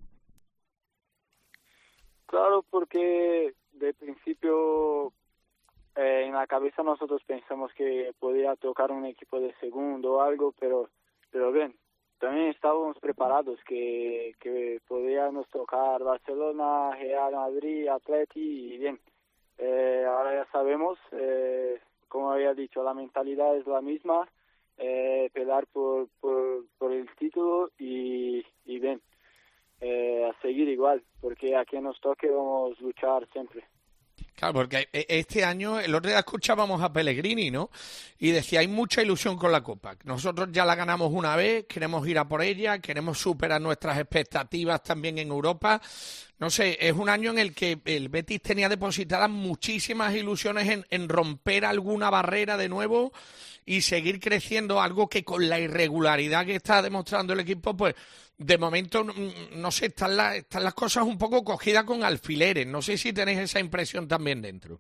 Claro, porque de principio eh, en la cabeza nosotros pensamos que podía tocar un equipo de segundo o algo, pero pero bien, también estábamos preparados que, que podíamos tocar Barcelona, Real Madrid, Atleti y bien. Eh, ahora ya sabemos, eh, como había dicho, la mentalidad es la misma, eh, pelear por, por, por el título y, y bien, eh, a seguir igual, porque a quien nos toque vamos a luchar siempre. Claro, porque este año, el otro día escuchábamos a Pellegrini, ¿no? Y decía, hay mucha ilusión con la Copa. Nosotros ya la ganamos una vez, queremos ir a por ella, queremos superar nuestras expectativas también en Europa. No sé, es un año en el que el Betis tenía depositadas muchísimas ilusiones en, en romper alguna barrera de nuevo y seguir creciendo, algo que con la irregularidad que está demostrando el equipo, pues de momento, no sé, están, la, están las cosas un poco cogidas con alfileres. No sé si tenéis esa impresión también dentro.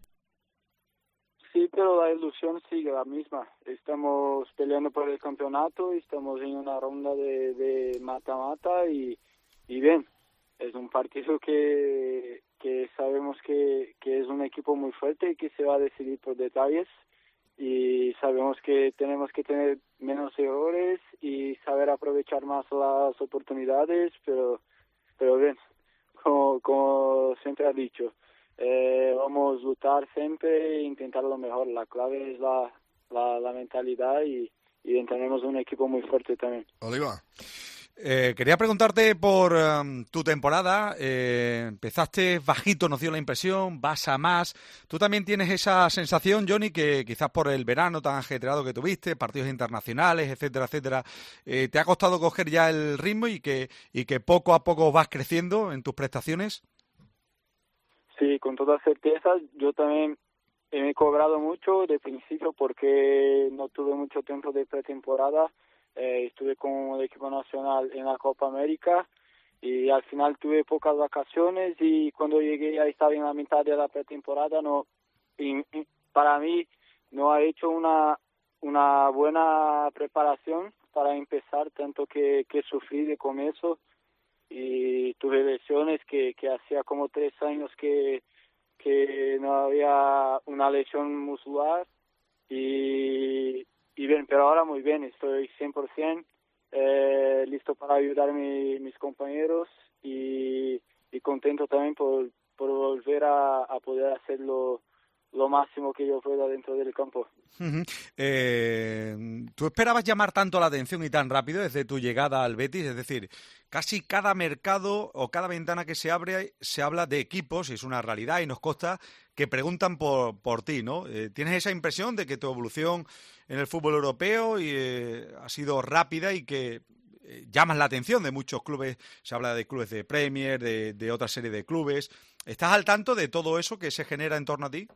Sí, pero la ilusión sigue la misma. Estamos peleando por el campeonato, estamos en una ronda de, de mata-mata y, y bien, es un partido que, que sabemos que, que es un equipo muy fuerte y que se va a decidir por detalles. Y sabemos que tenemos que tener menos errores y saber aprovechar más las oportunidades, pero pero bien, como, como siempre ha dicho, eh, vamos a luchar siempre e intentar lo mejor. La clave es la, la, la mentalidad y, y tenemos un equipo muy fuerte también. Oliva. Eh, quería preguntarte por um, tu temporada. Eh, empezaste bajito, nos dio la impresión, vas a más. ¿Tú también tienes esa sensación, Johnny, que quizás por el verano tan ajetreado que tuviste, partidos internacionales, etcétera, etcétera, eh, te ha costado coger ya el ritmo y que, y que poco a poco vas creciendo en tus prestaciones? Sí, con toda certeza. Yo también me he cobrado mucho de principio porque no tuve mucho tiempo de pretemporada. Eh, estuve con el equipo nacional en la Copa América y al final tuve pocas vacaciones y cuando llegué ya estaba en la mitad de la pretemporada. No, y, y para mí no ha hecho una una buena preparación para empezar, tanto que, que sufrí de comienzo y tuve lesiones que, que hacía como tres años que, que no había una lesión muscular y, y bien, pero ahora muy bien, estoy cien por ciento eh, listo para ayudar a mi, mis compañeros y, y contento también por, por volver a, a poder hacerlo lo máximo que yo pueda dentro del campo. Uh-huh. Eh, ¿Tú esperabas llamar tanto la atención y tan rápido desde tu llegada al Betis? Es decir, casi cada mercado o cada ventana que se abre se habla de equipos, y es una realidad y nos consta, que preguntan por, por ti, ¿no? Eh, ¿Tienes esa impresión de que tu evolución en el fútbol europeo y, eh, ha sido rápida y que eh, llamas la atención de muchos clubes? Se habla de clubes de Premier, de, de otra serie de clubes. ¿Estás al tanto de todo eso que se genera en torno a ti?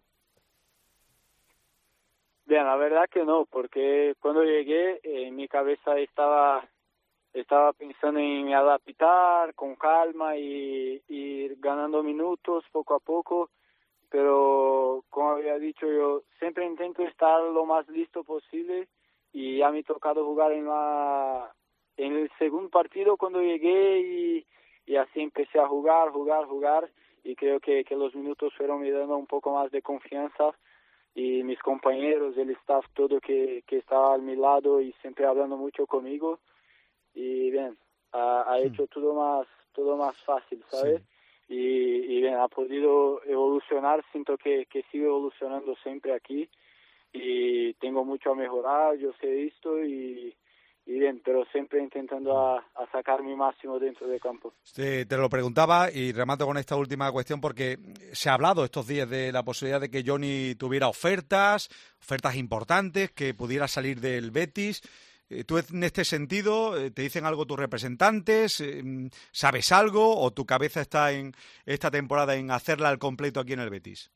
Bien, la verdad que no, porque cuando llegué en mi cabeza estaba estaba pensando en adaptar con calma y ir ganando minutos poco a poco, pero como había dicho yo, siempre intento estar lo más listo posible y ya me ha tocado jugar en la en el segundo partido cuando llegué y, y así empecé a jugar, jugar, jugar y creo que, que los minutos fueron me dando un poco más de confianza. Y mis compañeros, el staff, todo que, que estaba a mi lado y siempre hablando mucho conmigo. Y bien, ha, ha hecho todo más todo más fácil, ¿sabes? Sí. Y, y bien, ha podido evolucionar, siento que, que sigo evolucionando siempre aquí. Y tengo mucho a mejorar, yo sé esto y... Y bien, pero siempre intentando a, a sacar mi máximo dentro del campo. Sí, te lo preguntaba y remato con esta última cuestión porque se ha hablado estos días de la posibilidad de que Johnny tuviera ofertas, ofertas importantes, que pudiera salir del Betis. ¿Tú en este sentido te dicen algo tus representantes? ¿Sabes algo o tu cabeza está en esta temporada en hacerla al completo aquí en el Betis?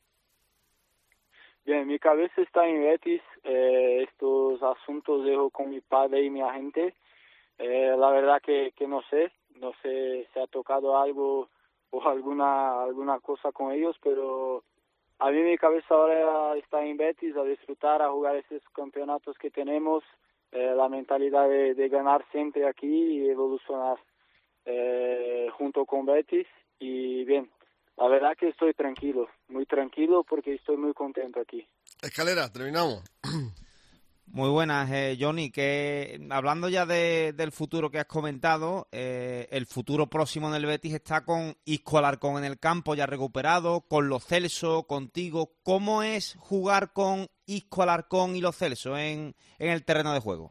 Bien, mi cabeza está en Betis, eh, estos asuntos dejo con mi padre y mi agente. Eh, la verdad que, que no sé, no sé si ha tocado algo o alguna alguna cosa con ellos, pero a mí mi cabeza ahora está en Betis, a disfrutar, a jugar esos campeonatos que tenemos, eh, la mentalidad de, de ganar siempre aquí y evolucionar eh, junto con Betis y bien. La verdad que estoy tranquilo, muy tranquilo porque estoy muy contento aquí. Escalera, terminamos. Muy buenas, eh, Johnny. Que hablando ya de, del futuro que has comentado, eh, el futuro próximo en el Betis está con Isco Alarcón en el campo, ya recuperado, con Lo Celso, contigo. ¿Cómo es jugar con Isco Alarcón y Lo Celso en, en el terreno de juego?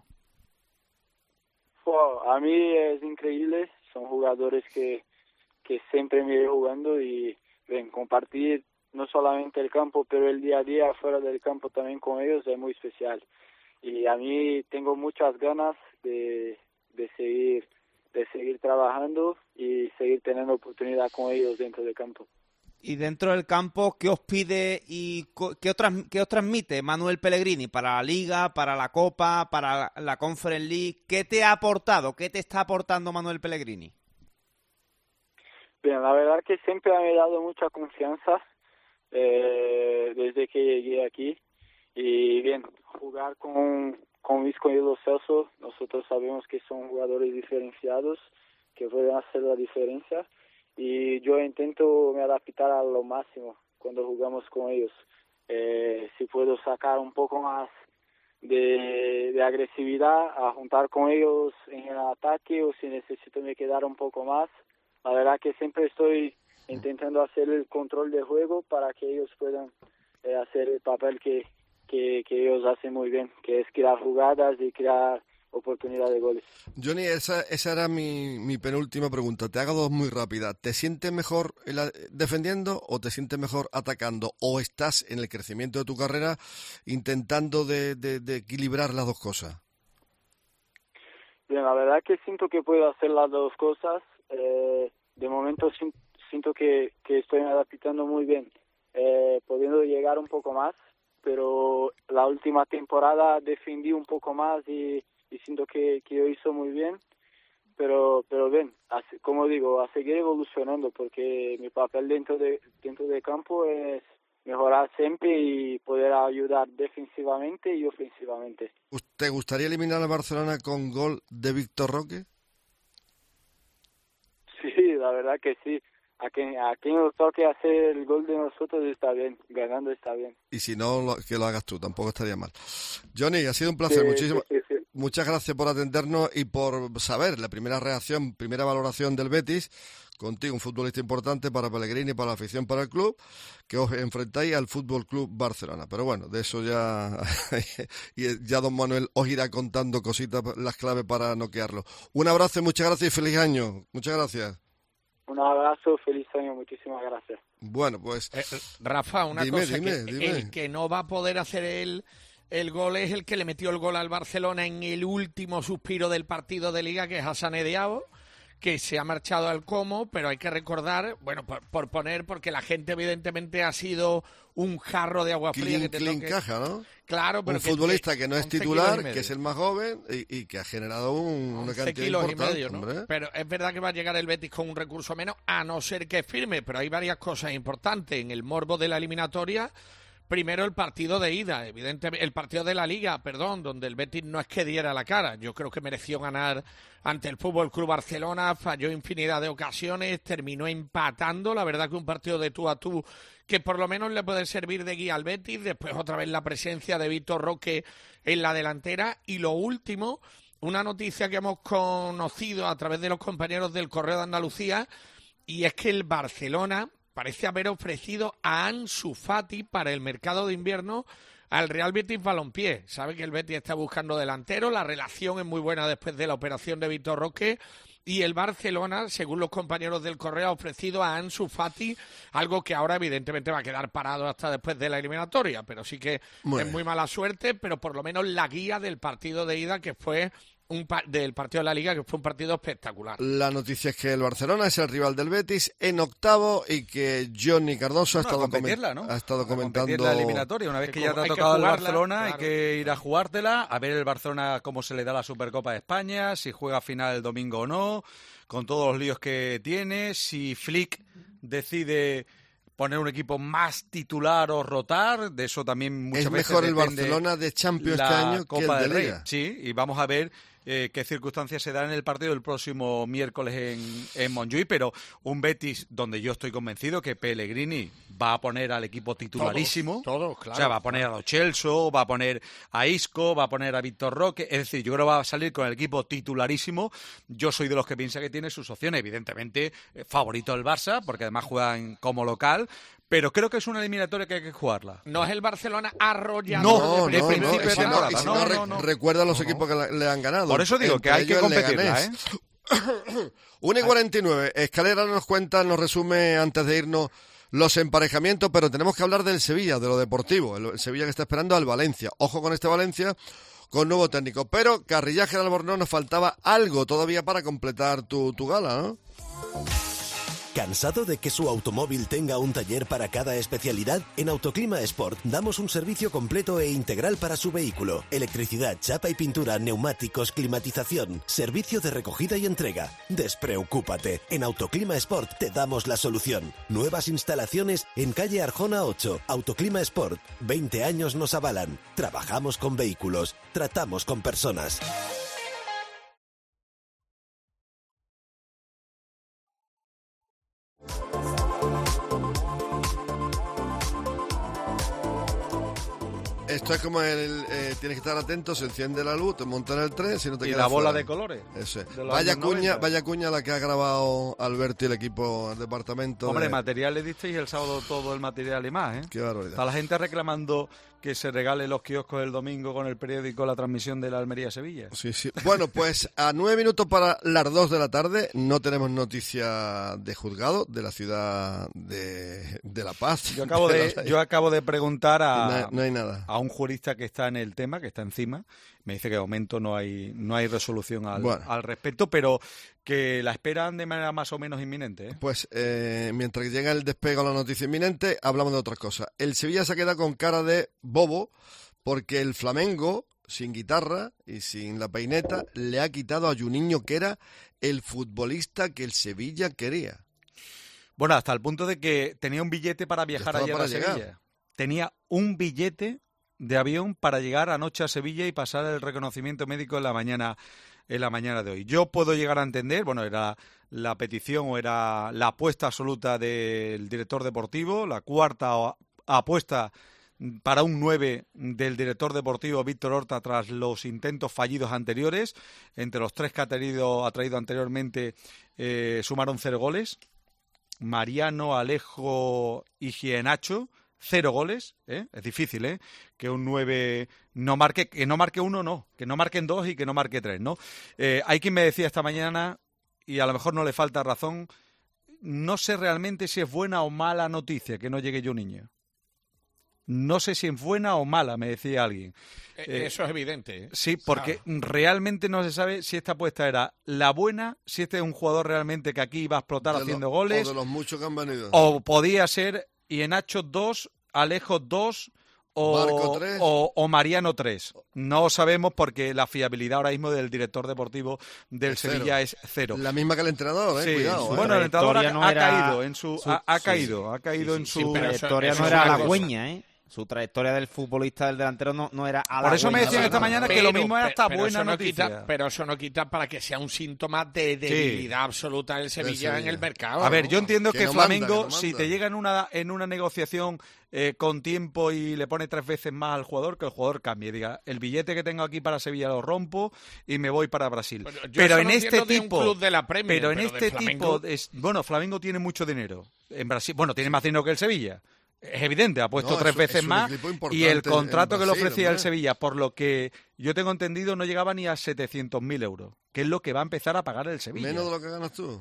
Wow, a mí es increíble, son jugadores que que siempre me veo jugando y ven, compartir no solamente el campo, pero el día a día fuera del campo también con ellos es muy especial. Y a mí tengo muchas ganas de, de seguir de seguir trabajando y seguir teniendo oportunidad con ellos dentro del campo. Y dentro del campo, ¿qué os pide y qué os, qué os transmite Manuel Pellegrini para la Liga, para la Copa, para la Conference League? ¿Qué te ha aportado? ¿Qué te está aportando Manuel Pellegrini? Bien, la verdad que siempre me ha dado mucha confianza eh, desde que llegué aquí y bien, jugar con, con Isco y Lo Celso, nosotros sabemos que son jugadores diferenciados que pueden hacer la diferencia y yo intento me adaptar a lo máximo cuando jugamos con ellos. Eh, si puedo sacar un poco más de, de agresividad a juntar con ellos en el ataque o si necesito me quedar un poco más. La verdad que siempre estoy intentando hacer el control de juego para que ellos puedan eh, hacer el papel que, que, que ellos hacen muy bien, que es crear jugadas y crear oportunidad de goles. Johnny, esa, esa era mi, mi penúltima pregunta. Te hago dos muy rápidas. ¿Te sientes mejor defendiendo o te sientes mejor atacando? ¿O estás en el crecimiento de tu carrera intentando de, de, de equilibrar las dos cosas? Bien, la verdad que siento que puedo hacer las dos cosas. Eh, de momento siento que, que estoy adaptando muy bien, eh, pudiendo llegar un poco más, pero la última temporada defendí un poco más y, y siento que, que yo hizo muy bien, pero pero bien, así, como digo, a seguir evolucionando porque mi papel dentro de dentro del campo es mejorar siempre y poder ayudar defensivamente y ofensivamente. ¿Te gustaría eliminar a Barcelona con gol de Víctor Roque? Sí, la verdad que sí. a quien, a quien nos toque hacer el gol de nosotros está bien, ganando está bien. Y si no, lo, que lo hagas tú, tampoco estaría mal. Johnny, ha sido un placer, Sí, muchísimas, sí, sí, sí. muchas gracias por atendernos y por saber la primera reacción, primera valoración del Betis. Contigo, un futbolista importante para Pellegrini, para la afición, para el club, que os enfrentáis al Fútbol Club Barcelona. Pero bueno, de eso ya y ya don Manuel os irá contando cositas, las claves para noquearlo. Un abrazo, muchas gracias y feliz año. Muchas gracias. Un abrazo, feliz año, muchísimas gracias. Bueno, pues... Eh, Rafa, una dime, cosa, dime, que dime. el que no va a poder hacer el, el gol es el que le metió el gol al Barcelona en el último suspiro del partido de Liga, que es Hassan Diao, que se ha marchado al Como, pero hay que recordar, bueno, por, por poner, porque la gente evidentemente ha sido un jarro de agua fría. Clean, que te clean toque. caja, ¿no? Claro, pero un que, futbolista que no es titular, que es el más joven y, y que ha generado un, una cantidad kilos importante, y medio, ¿no? hombre. Pero es verdad que va a llegar el Betis con un recurso menos, a no ser que firme, pero hay varias cosas importantes. En el morbo de la eliminatoria, primero el partido de ida, evidentemente, el partido de la Liga, perdón, donde el Betis no es que diera la cara. Yo creo que mereció ganar ante el Fútbol Club Barcelona, falló infinidad de ocasiones, terminó empatando. La verdad que un partido de tú a tú que por lo menos le puede servir de guía al Betis. Después otra vez la presencia de Vitor Roque en la delantera. Y lo último, una noticia que hemos conocido a través de los compañeros del Correo de Andalucía, y es que el Barcelona parece haber ofrecido a Ansu Fati para el mercado de invierno al Real Betis Balompié. Sabe que el Betis está buscando delantero, la relación es muy buena después de la operación de Vitor Roque, y el Barcelona, según los compañeros del Correo, ha ofrecido a Ansu Fati algo que ahora evidentemente va a quedar parado hasta después de la eliminatoria, pero sí que Muy es bien. muy mala suerte, pero por lo menos la guía del partido de ida, que fue un pa- del partido de la Liga, que fue un partido espectacular. La noticia es que el Barcelona es el rival del Betis en octavo y que Johnny Cardoso ha Bueno, a estado, competirla, comen- ¿no? ha estado A competir comentando... la eliminatoria. Una vez que Hay ya que te ha hay que tocado el jugarla, Barcelona, claro. hay que ir a jugártela, a ver el Barcelona cómo se le da la Supercopa de España, si juega final el domingo o no, con todos los líos que tiene, si Flick decide poner un equipo más titular o rotar, de eso también muchas Es veces mejor el depende Barcelona de Champions la este año Copa que el de del Rey. Liga. Sí, y vamos a ver eh, qué circunstancias se dan en el partido del próximo miércoles en, en Montjuïc, pero un Betis donde yo estoy convencido que Pellegrini va a poner al equipo titularísimo. Todos, todos, claro. O sea, va a poner a Lo Celso, va a poner a Isco, va a poner a Víctor Roque. Es decir, yo creo que va a salir con el equipo titularísimo. Yo soy de los que piensa que tiene sus opciones. Evidentemente, eh, favorito el Barça, porque además juegan como local. Pero creo que es una eliminatoria que hay que jugarla. No es el Barcelona arrollador No, de no, principio no, de y si no, temporada. y si no, no, re- no, no. recuerda los No, no. equipos que la- le han ganado. Por eso digo que Entre hay que ellos el competirla, Leganés. ¿eh? una y cuarenta y nueve. Escalera nos cuenta, nos resume antes de irnos los emparejamientos, pero tenemos que hablar del Sevilla, de lo deportivo. El, el Sevilla que está esperando al Valencia. Ojo con este Valencia, con nuevo técnico. Pero Carrillaje de Albornoz, nos faltaba algo todavía para completar tu, tu gala, ¿no? ¿Cansado de que su automóvil tenga un taller para cada especialidad? En Autoclima Sport damos un servicio completo e integral para su vehículo. Electricidad, chapa y pintura, neumáticos, climatización, servicio de recogida y entrega. Despreocúpate, en Autoclima Sport te damos la solución. Nuevas instalaciones en calle Arjona ocho. Autoclima Sport, veinte años nos avalan. Trabajamos con vehículos, tratamos con personas. Esto es como el, eh, tienes que estar atento, se enciende la luz, te montan el tren, si no te Y quedas la bola fuera. de colores. Eso es. de los Vaya años cuña, noventa. vaya cuña la que ha grabado Alberto y el equipo del departamento. Hombre, de... material le disteis el sábado todo el material y más, ¿eh? Qué barbaridad. Está la gente reclamando que se regale los kioscos el domingo con el periódico la transmisión de la Almería-Sevilla. Sí, sí. Bueno, pues a nueve minutos para las dos de la tarde no tenemos noticia de juzgado de la ciudad de, de La Paz. Yo acabo de, yo acabo de preguntar a, No hay- no hay nada. a un jurista que está en el tema, que está encima. Me dice que de momento no hay no hay resolución al, Bueno. al respecto, pero que la esperan de manera más o menos inminente, ¿eh? Pues eh, mientras llega el despegue o la noticia inminente, hablamos de otras cosas. El Sevilla se queda con cara de bobo porque el Flamengo, sin guitarra y sin la peineta, le ha quitado a Juninho, que era el futbolista que el Sevilla quería. Bueno, hasta el punto de que tenía un billete para viajar estaba ayer para a llegar. Sevilla. Tenía un billete de avión para llegar anoche a Sevilla y pasar el reconocimiento médico en la mañana en la mañana de hoy. Yo puedo llegar a entender, bueno, era la petición o era la apuesta absoluta del director deportivo, la cuarta apuesta para un nueve del director deportivo Víctor Horta tras los intentos fallidos anteriores. Entre los tres que ha traído, ha traído anteriormente eh, sumaron cero goles. Mariano, Alejo y Gienacho, cero goles. ¿eh? Es difícil, ¿eh? Que un nueve no marque, que no marque uno, no, que no marquen dos y que no marque tres, ¿no? Eh, hay quien me decía esta mañana, y a lo mejor no le falta razón, no sé realmente si es buena o mala noticia que no llegue Juninho. No sé si es buena o mala, me decía alguien. Eh, Eso es evidente. ¿eh? Sí, porque ah. realmente no se sabe si esta apuesta era la buena, si este es un jugador realmente que aquí iba a explotar de haciendo lo, goles. O de los muchos que han venido. O podía ser Ienacho dos, Alejo dos o, o, o Mariano tres. No sabemos porque la fiabilidad ahora mismo del director deportivo del es Sevilla cero. es cero. La misma que el entrenador, ¿eh? Sí, Cuidado. Bueno, ¿eh? el entrenador ha, no ha era... caído en su, su ha, ha sí, caído, ha caído sí, en sí, su sí, pero eso, trayectoria eso no es era una halagüeña, ¿eh? Su trayectoria del futbolista del delantero no, no era halagüeña. Por eso me decían esta mañana pero, que lo mismo era hasta pero buena eso no noticia. Quita, pero eso no quita para que sea un síntoma de debilidad sí. absoluta del Sevilla, Sevilla en el mercado. A ver, yo entiendo que, que no Flamengo, manda, que no si te llega en una, en una negociación eh, con tiempo y le pone tres veces más al jugador, que el jugador cambie. Diga, el billete que tengo aquí para Sevilla lo rompo y me voy para Brasil. Pero, pero en no este de tipo... un club de la Premier, pero en pero este Flamengo... tipo... Es, bueno, Flamengo tiene mucho dinero. En Brasil, bueno, tiene más dinero que el Sevilla. Es evidente, ha puesto no, tres es, veces es más y el contrato que le ofrecía el Sevilla, por lo que yo tengo entendido, no llegaba ni a setecientos mil euros, que es lo que va a empezar a pagar el Sevilla. ¿Menos de lo que ganas tú?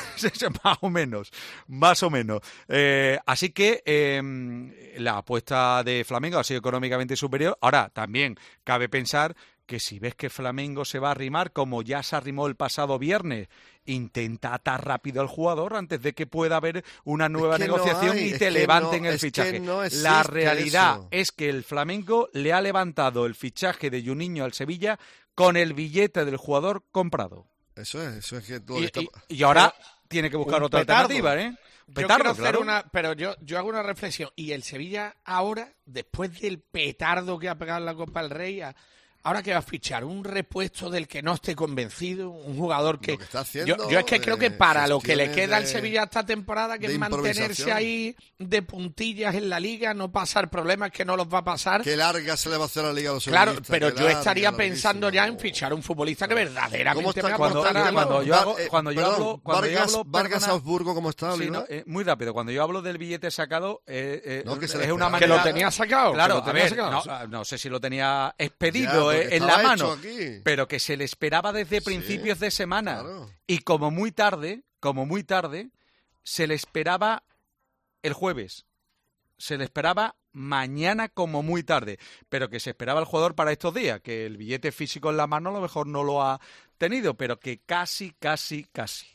Más o menos, más o menos. Eh, así que eh, la apuesta de Flamengo ha sido económicamente superior. Ahora, también cabe pensar que si ves que Flamengo se va a arrimar, como ya se arrimó el pasado viernes, intenta atar rápido al jugador antes de que pueda haber una nueva es que negociación no hay, y te levanten no, el fichaje. No La realidad eso. es que el Flamengo le ha levantado el fichaje de Juninho al Sevilla con el billete del jugador comprado. Eso es, eso es que... Todo Y, está... y, y ahora pero, tiene que buscar otra petardo. alternativa, ¿eh? Petardo, yo quiero hacer una, pero yo, yo hago una reflexión. Y el Sevilla ahora, después del petardo que ha pegado en la Copa del Rey... A, ahora que va a fichar un repuesto del que no esté convencido, un jugador que... que está haciendo, yo, yo es que creo que para lo que le queda de, al Sevilla esta temporada, que es mantenerse ahí de puntillas en la Liga, no pasar problemas que no los va a pasar. Qué larga se le va a hacer a la Liga a los Claro, pero yo larga, estaría pensando ya en fichar un futbolista que verdaderamente me aportará. Cuando yo hago, cuando yo hablo, cuando Vargas, yo hablo, Vargas perdona, Augsburgo, ¿cómo está? Sí, no, eh, muy rápido. Cuando yo hablo del billete sacado, eh, eh, no, que es se una manera... Que lo tenía sacado. Claro, lo tenía a ver, sacado. No, no sé si lo tenía expedido ya, eh, en la mano, aquí. pero que se le esperaba desde principios sí, de semana. Claro. Y como muy tarde, como muy tarde, se le esperaba el jueves. Se le esperaba mañana como muy tarde, pero que se esperaba el jugador para estos días, que el billete físico en la mano a lo mejor no lo ha tenido, pero que casi, casi, casi.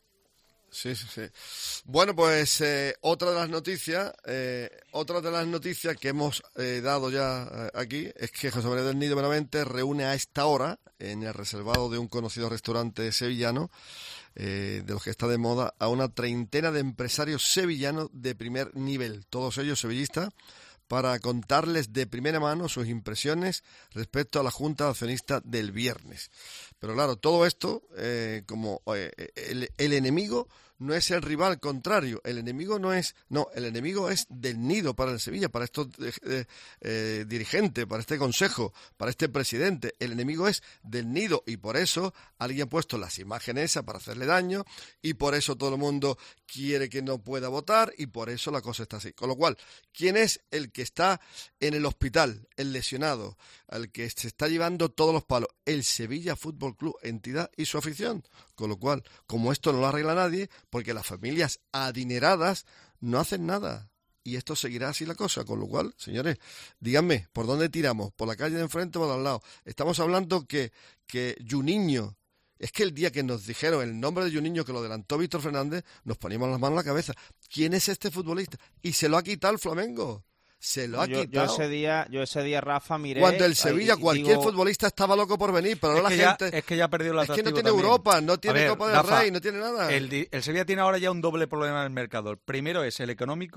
Sí, sí, sí. Bueno, pues eh, otra de las noticias, eh, otra de las noticias que hemos eh, dado ya eh, aquí es que José María del Nido Benavente reúne a esta hora en el reservado de un conocido restaurante sevillano, eh, de los que está de moda, a una treintena de empresarios sevillanos de primer nivel, todos ellos sevillistas, para contarles de primera mano sus impresiones respecto a la Junta Accionista del viernes. Pero claro, todo esto, eh, como eh, el, el enemigo no es el rival contrario, el enemigo no es, no, el enemigo es del Nido para el Sevilla, para estos eh, eh, dirigentes, para este consejo, para este presidente, el enemigo es del Nido y por eso alguien ha puesto las imágenes esas para hacerle daño y por eso todo el mundo quiere que no pueda votar y por eso la cosa está así. Con lo cual, ¿quién es el que está en el hospital, el lesionado, al que se está llevando todos los palos? El Sevilla Fútbol Club, entidad y su afición. Con lo cual, como esto no lo arregla nadie, porque las familias adineradas no hacen nada. Y esto seguirá así la cosa. Con lo cual, señores, díganme, ¿por dónde tiramos? ¿Por la calle de enfrente o por al lado? Estamos hablando que, que Juninho, es que el día que nos dijeron el nombre de Juninho, que lo adelantó Víctor Fernández, nos poníamos las manos en la cabeza. ¿Quién es este futbolista? Y se lo ha quitado el Flamengo. Se lo ha yo, quitado. Yo ese día, yo ese día, Rafa, miré... Cuando el Sevilla, ahí, cualquier digo, futbolista estaba loco por venir, pero no la ya, gente... Es que ya ha perdido la Es que no tiene también. Europa, no tiene ver, Copa del Rafa, Rey, no tiene nada. El, el Sevilla tiene ahora ya un doble problema en el mercado. El primero es el económico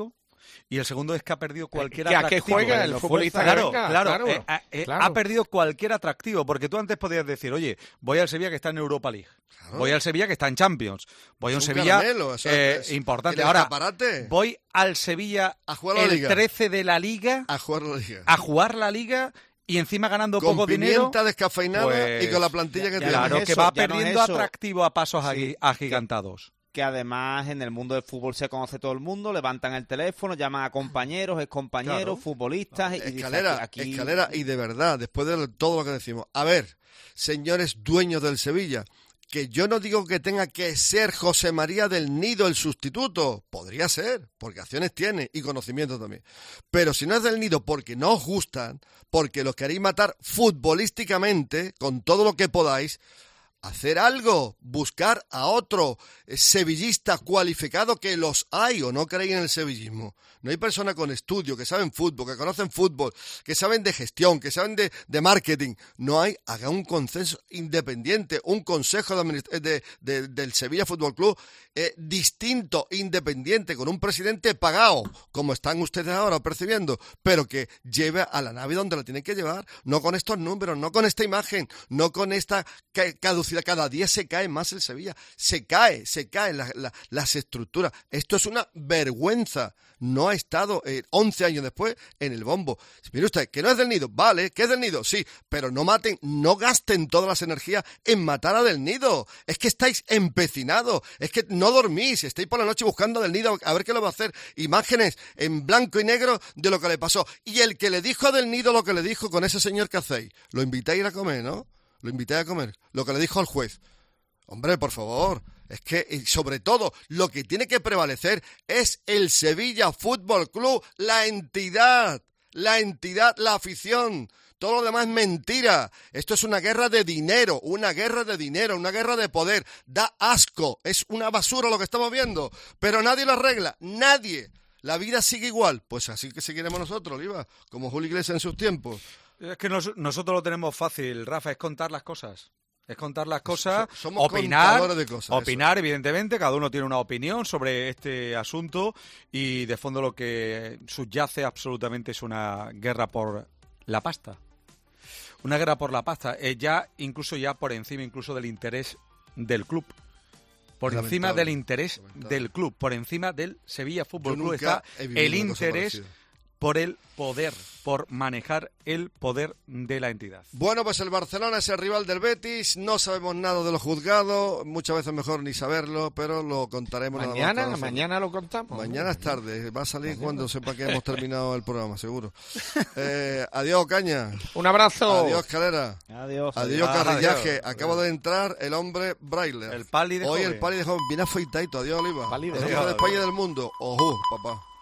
Y el segundo es que ha perdido cualquier ¿Que atractivo. ¿A qué juega el futbolista? Claro, Venga, claro, claro, eh, eh, claro. ha perdido cualquier atractivo, porque tú antes podías decir, oye, voy al Sevilla que está en Europa League, claro. voy al Sevilla que está en Champions, voy a un, un Sevilla caramelo, o sea, eh, es, importante. el Ahora, escaparate. voy al Sevilla a jugar la el Liga. trece de la Liga, a jugar la Liga, a jugar la Liga y encima ganando con poco dinero. Con pimienta descafeinada pues, y con la plantilla que ya, tiene. Claro, no que eso, va ya no perdiendo es eso. atractivo a pasos Sí, agigantados. Que además en el mundo del fútbol se conoce todo el mundo, levantan el teléfono, llaman a compañeros, excompañeros, Claro. futbolistas. No, y escalera, dice aquí, aquí... escalera, y de verdad, después de todo lo que decimos. A ver, señores dueños del Sevilla, que yo no digo que tenga que ser José María del Nido el sustituto. Podría ser, porque acciones tiene y conocimiento también. Pero si no es del Nido porque no os gustan, porque los queréis matar futbolísticamente, con todo lo que podáis, hacer algo, buscar a otro sevillista cualificado, que los hay, o no creéis en el sevillismo. No hay personas con estudio, que saben fútbol, que conocen fútbol, que saben de gestión, que saben de, de marketing. No hay, haga un consenso independiente, un consejo de administ- de, de, del Sevilla Fútbol Club eh, distinto, independiente, con un presidente pagado, como están ustedes ahora percibiendo, pero que lleve a la nave donde la tienen que llevar, no con estos números, no con esta imagen, no con esta caducidad. Cada día se cae más el Sevilla, se cae, se caen la, la, las estructuras. Esto es una vergüenza. No ha estado eh, once años después en el bombo. Mire usted, que no es del Nido, vale, que es del Nido, sí, pero no maten, no gasten todas las energías en matar a del Nido. Es que estáis empecinados, es que no dormís, estáis por la noche buscando del Nido a ver qué lo va a hacer. Imágenes en blanco y negro de lo que le pasó. Y el que le dijo a del Nido lo que le dijo con ese señor que hacéis, lo invitáis a ir a comer, ¿no? Lo invité a comer, lo que le dijo al juez. Hombre, por favor, es que, y sobre todo, lo que tiene que prevalecer es el Sevilla Fútbol Club, la entidad, la entidad, la afición. Todo lo demás es mentira. Esto es una guerra de dinero, una guerra de dinero, una guerra de poder. Da asco, es una basura lo que estamos viendo, pero nadie lo arregla, nadie. La vida sigue igual, pues así que seguiremos nosotros, Oliva, como Julio Iglesias en sus tiempos. Es que nos, nosotros lo tenemos fácil, Rafa, es contar las cosas. Es contar las cosas, Somos opinar, de cosas, opinar, eso. Evidentemente, cada uno tiene una opinión sobre este asunto y de fondo lo que subyace absolutamente es una guerra por la pasta. Una guerra por la pasta, eh, ya incluso ya por encima incluso del interés del club. Por Lamentable, encima del interés lamentable. del club, por encima del Sevilla Fútbol Yo Club nunca está he vivido el una cosa interés parecida. por el poder, por manejar el poder de la entidad. Bueno, pues el Barcelona es el rival del Betis, no sabemos nada de los juzgados, muchas veces mejor ni saberlo, pero lo contaremos. Mañana, nada más mañana lo contamos. Mañana es tarde, va a salir mañana. Cuando sepa que hemos terminado el programa, seguro. Eh, adiós, Caña. Un abrazo. Adiós, Calera. Adiós. Adiós, adiós. Carrillaje. Adiós. Acaba de entrar el hombre Brailer. El pali de Hoy joven. el pali de joven, bien afeitadito. Adiós, Oliva. Pali de El joven. hijo de España y del mundo. Ojú, papá.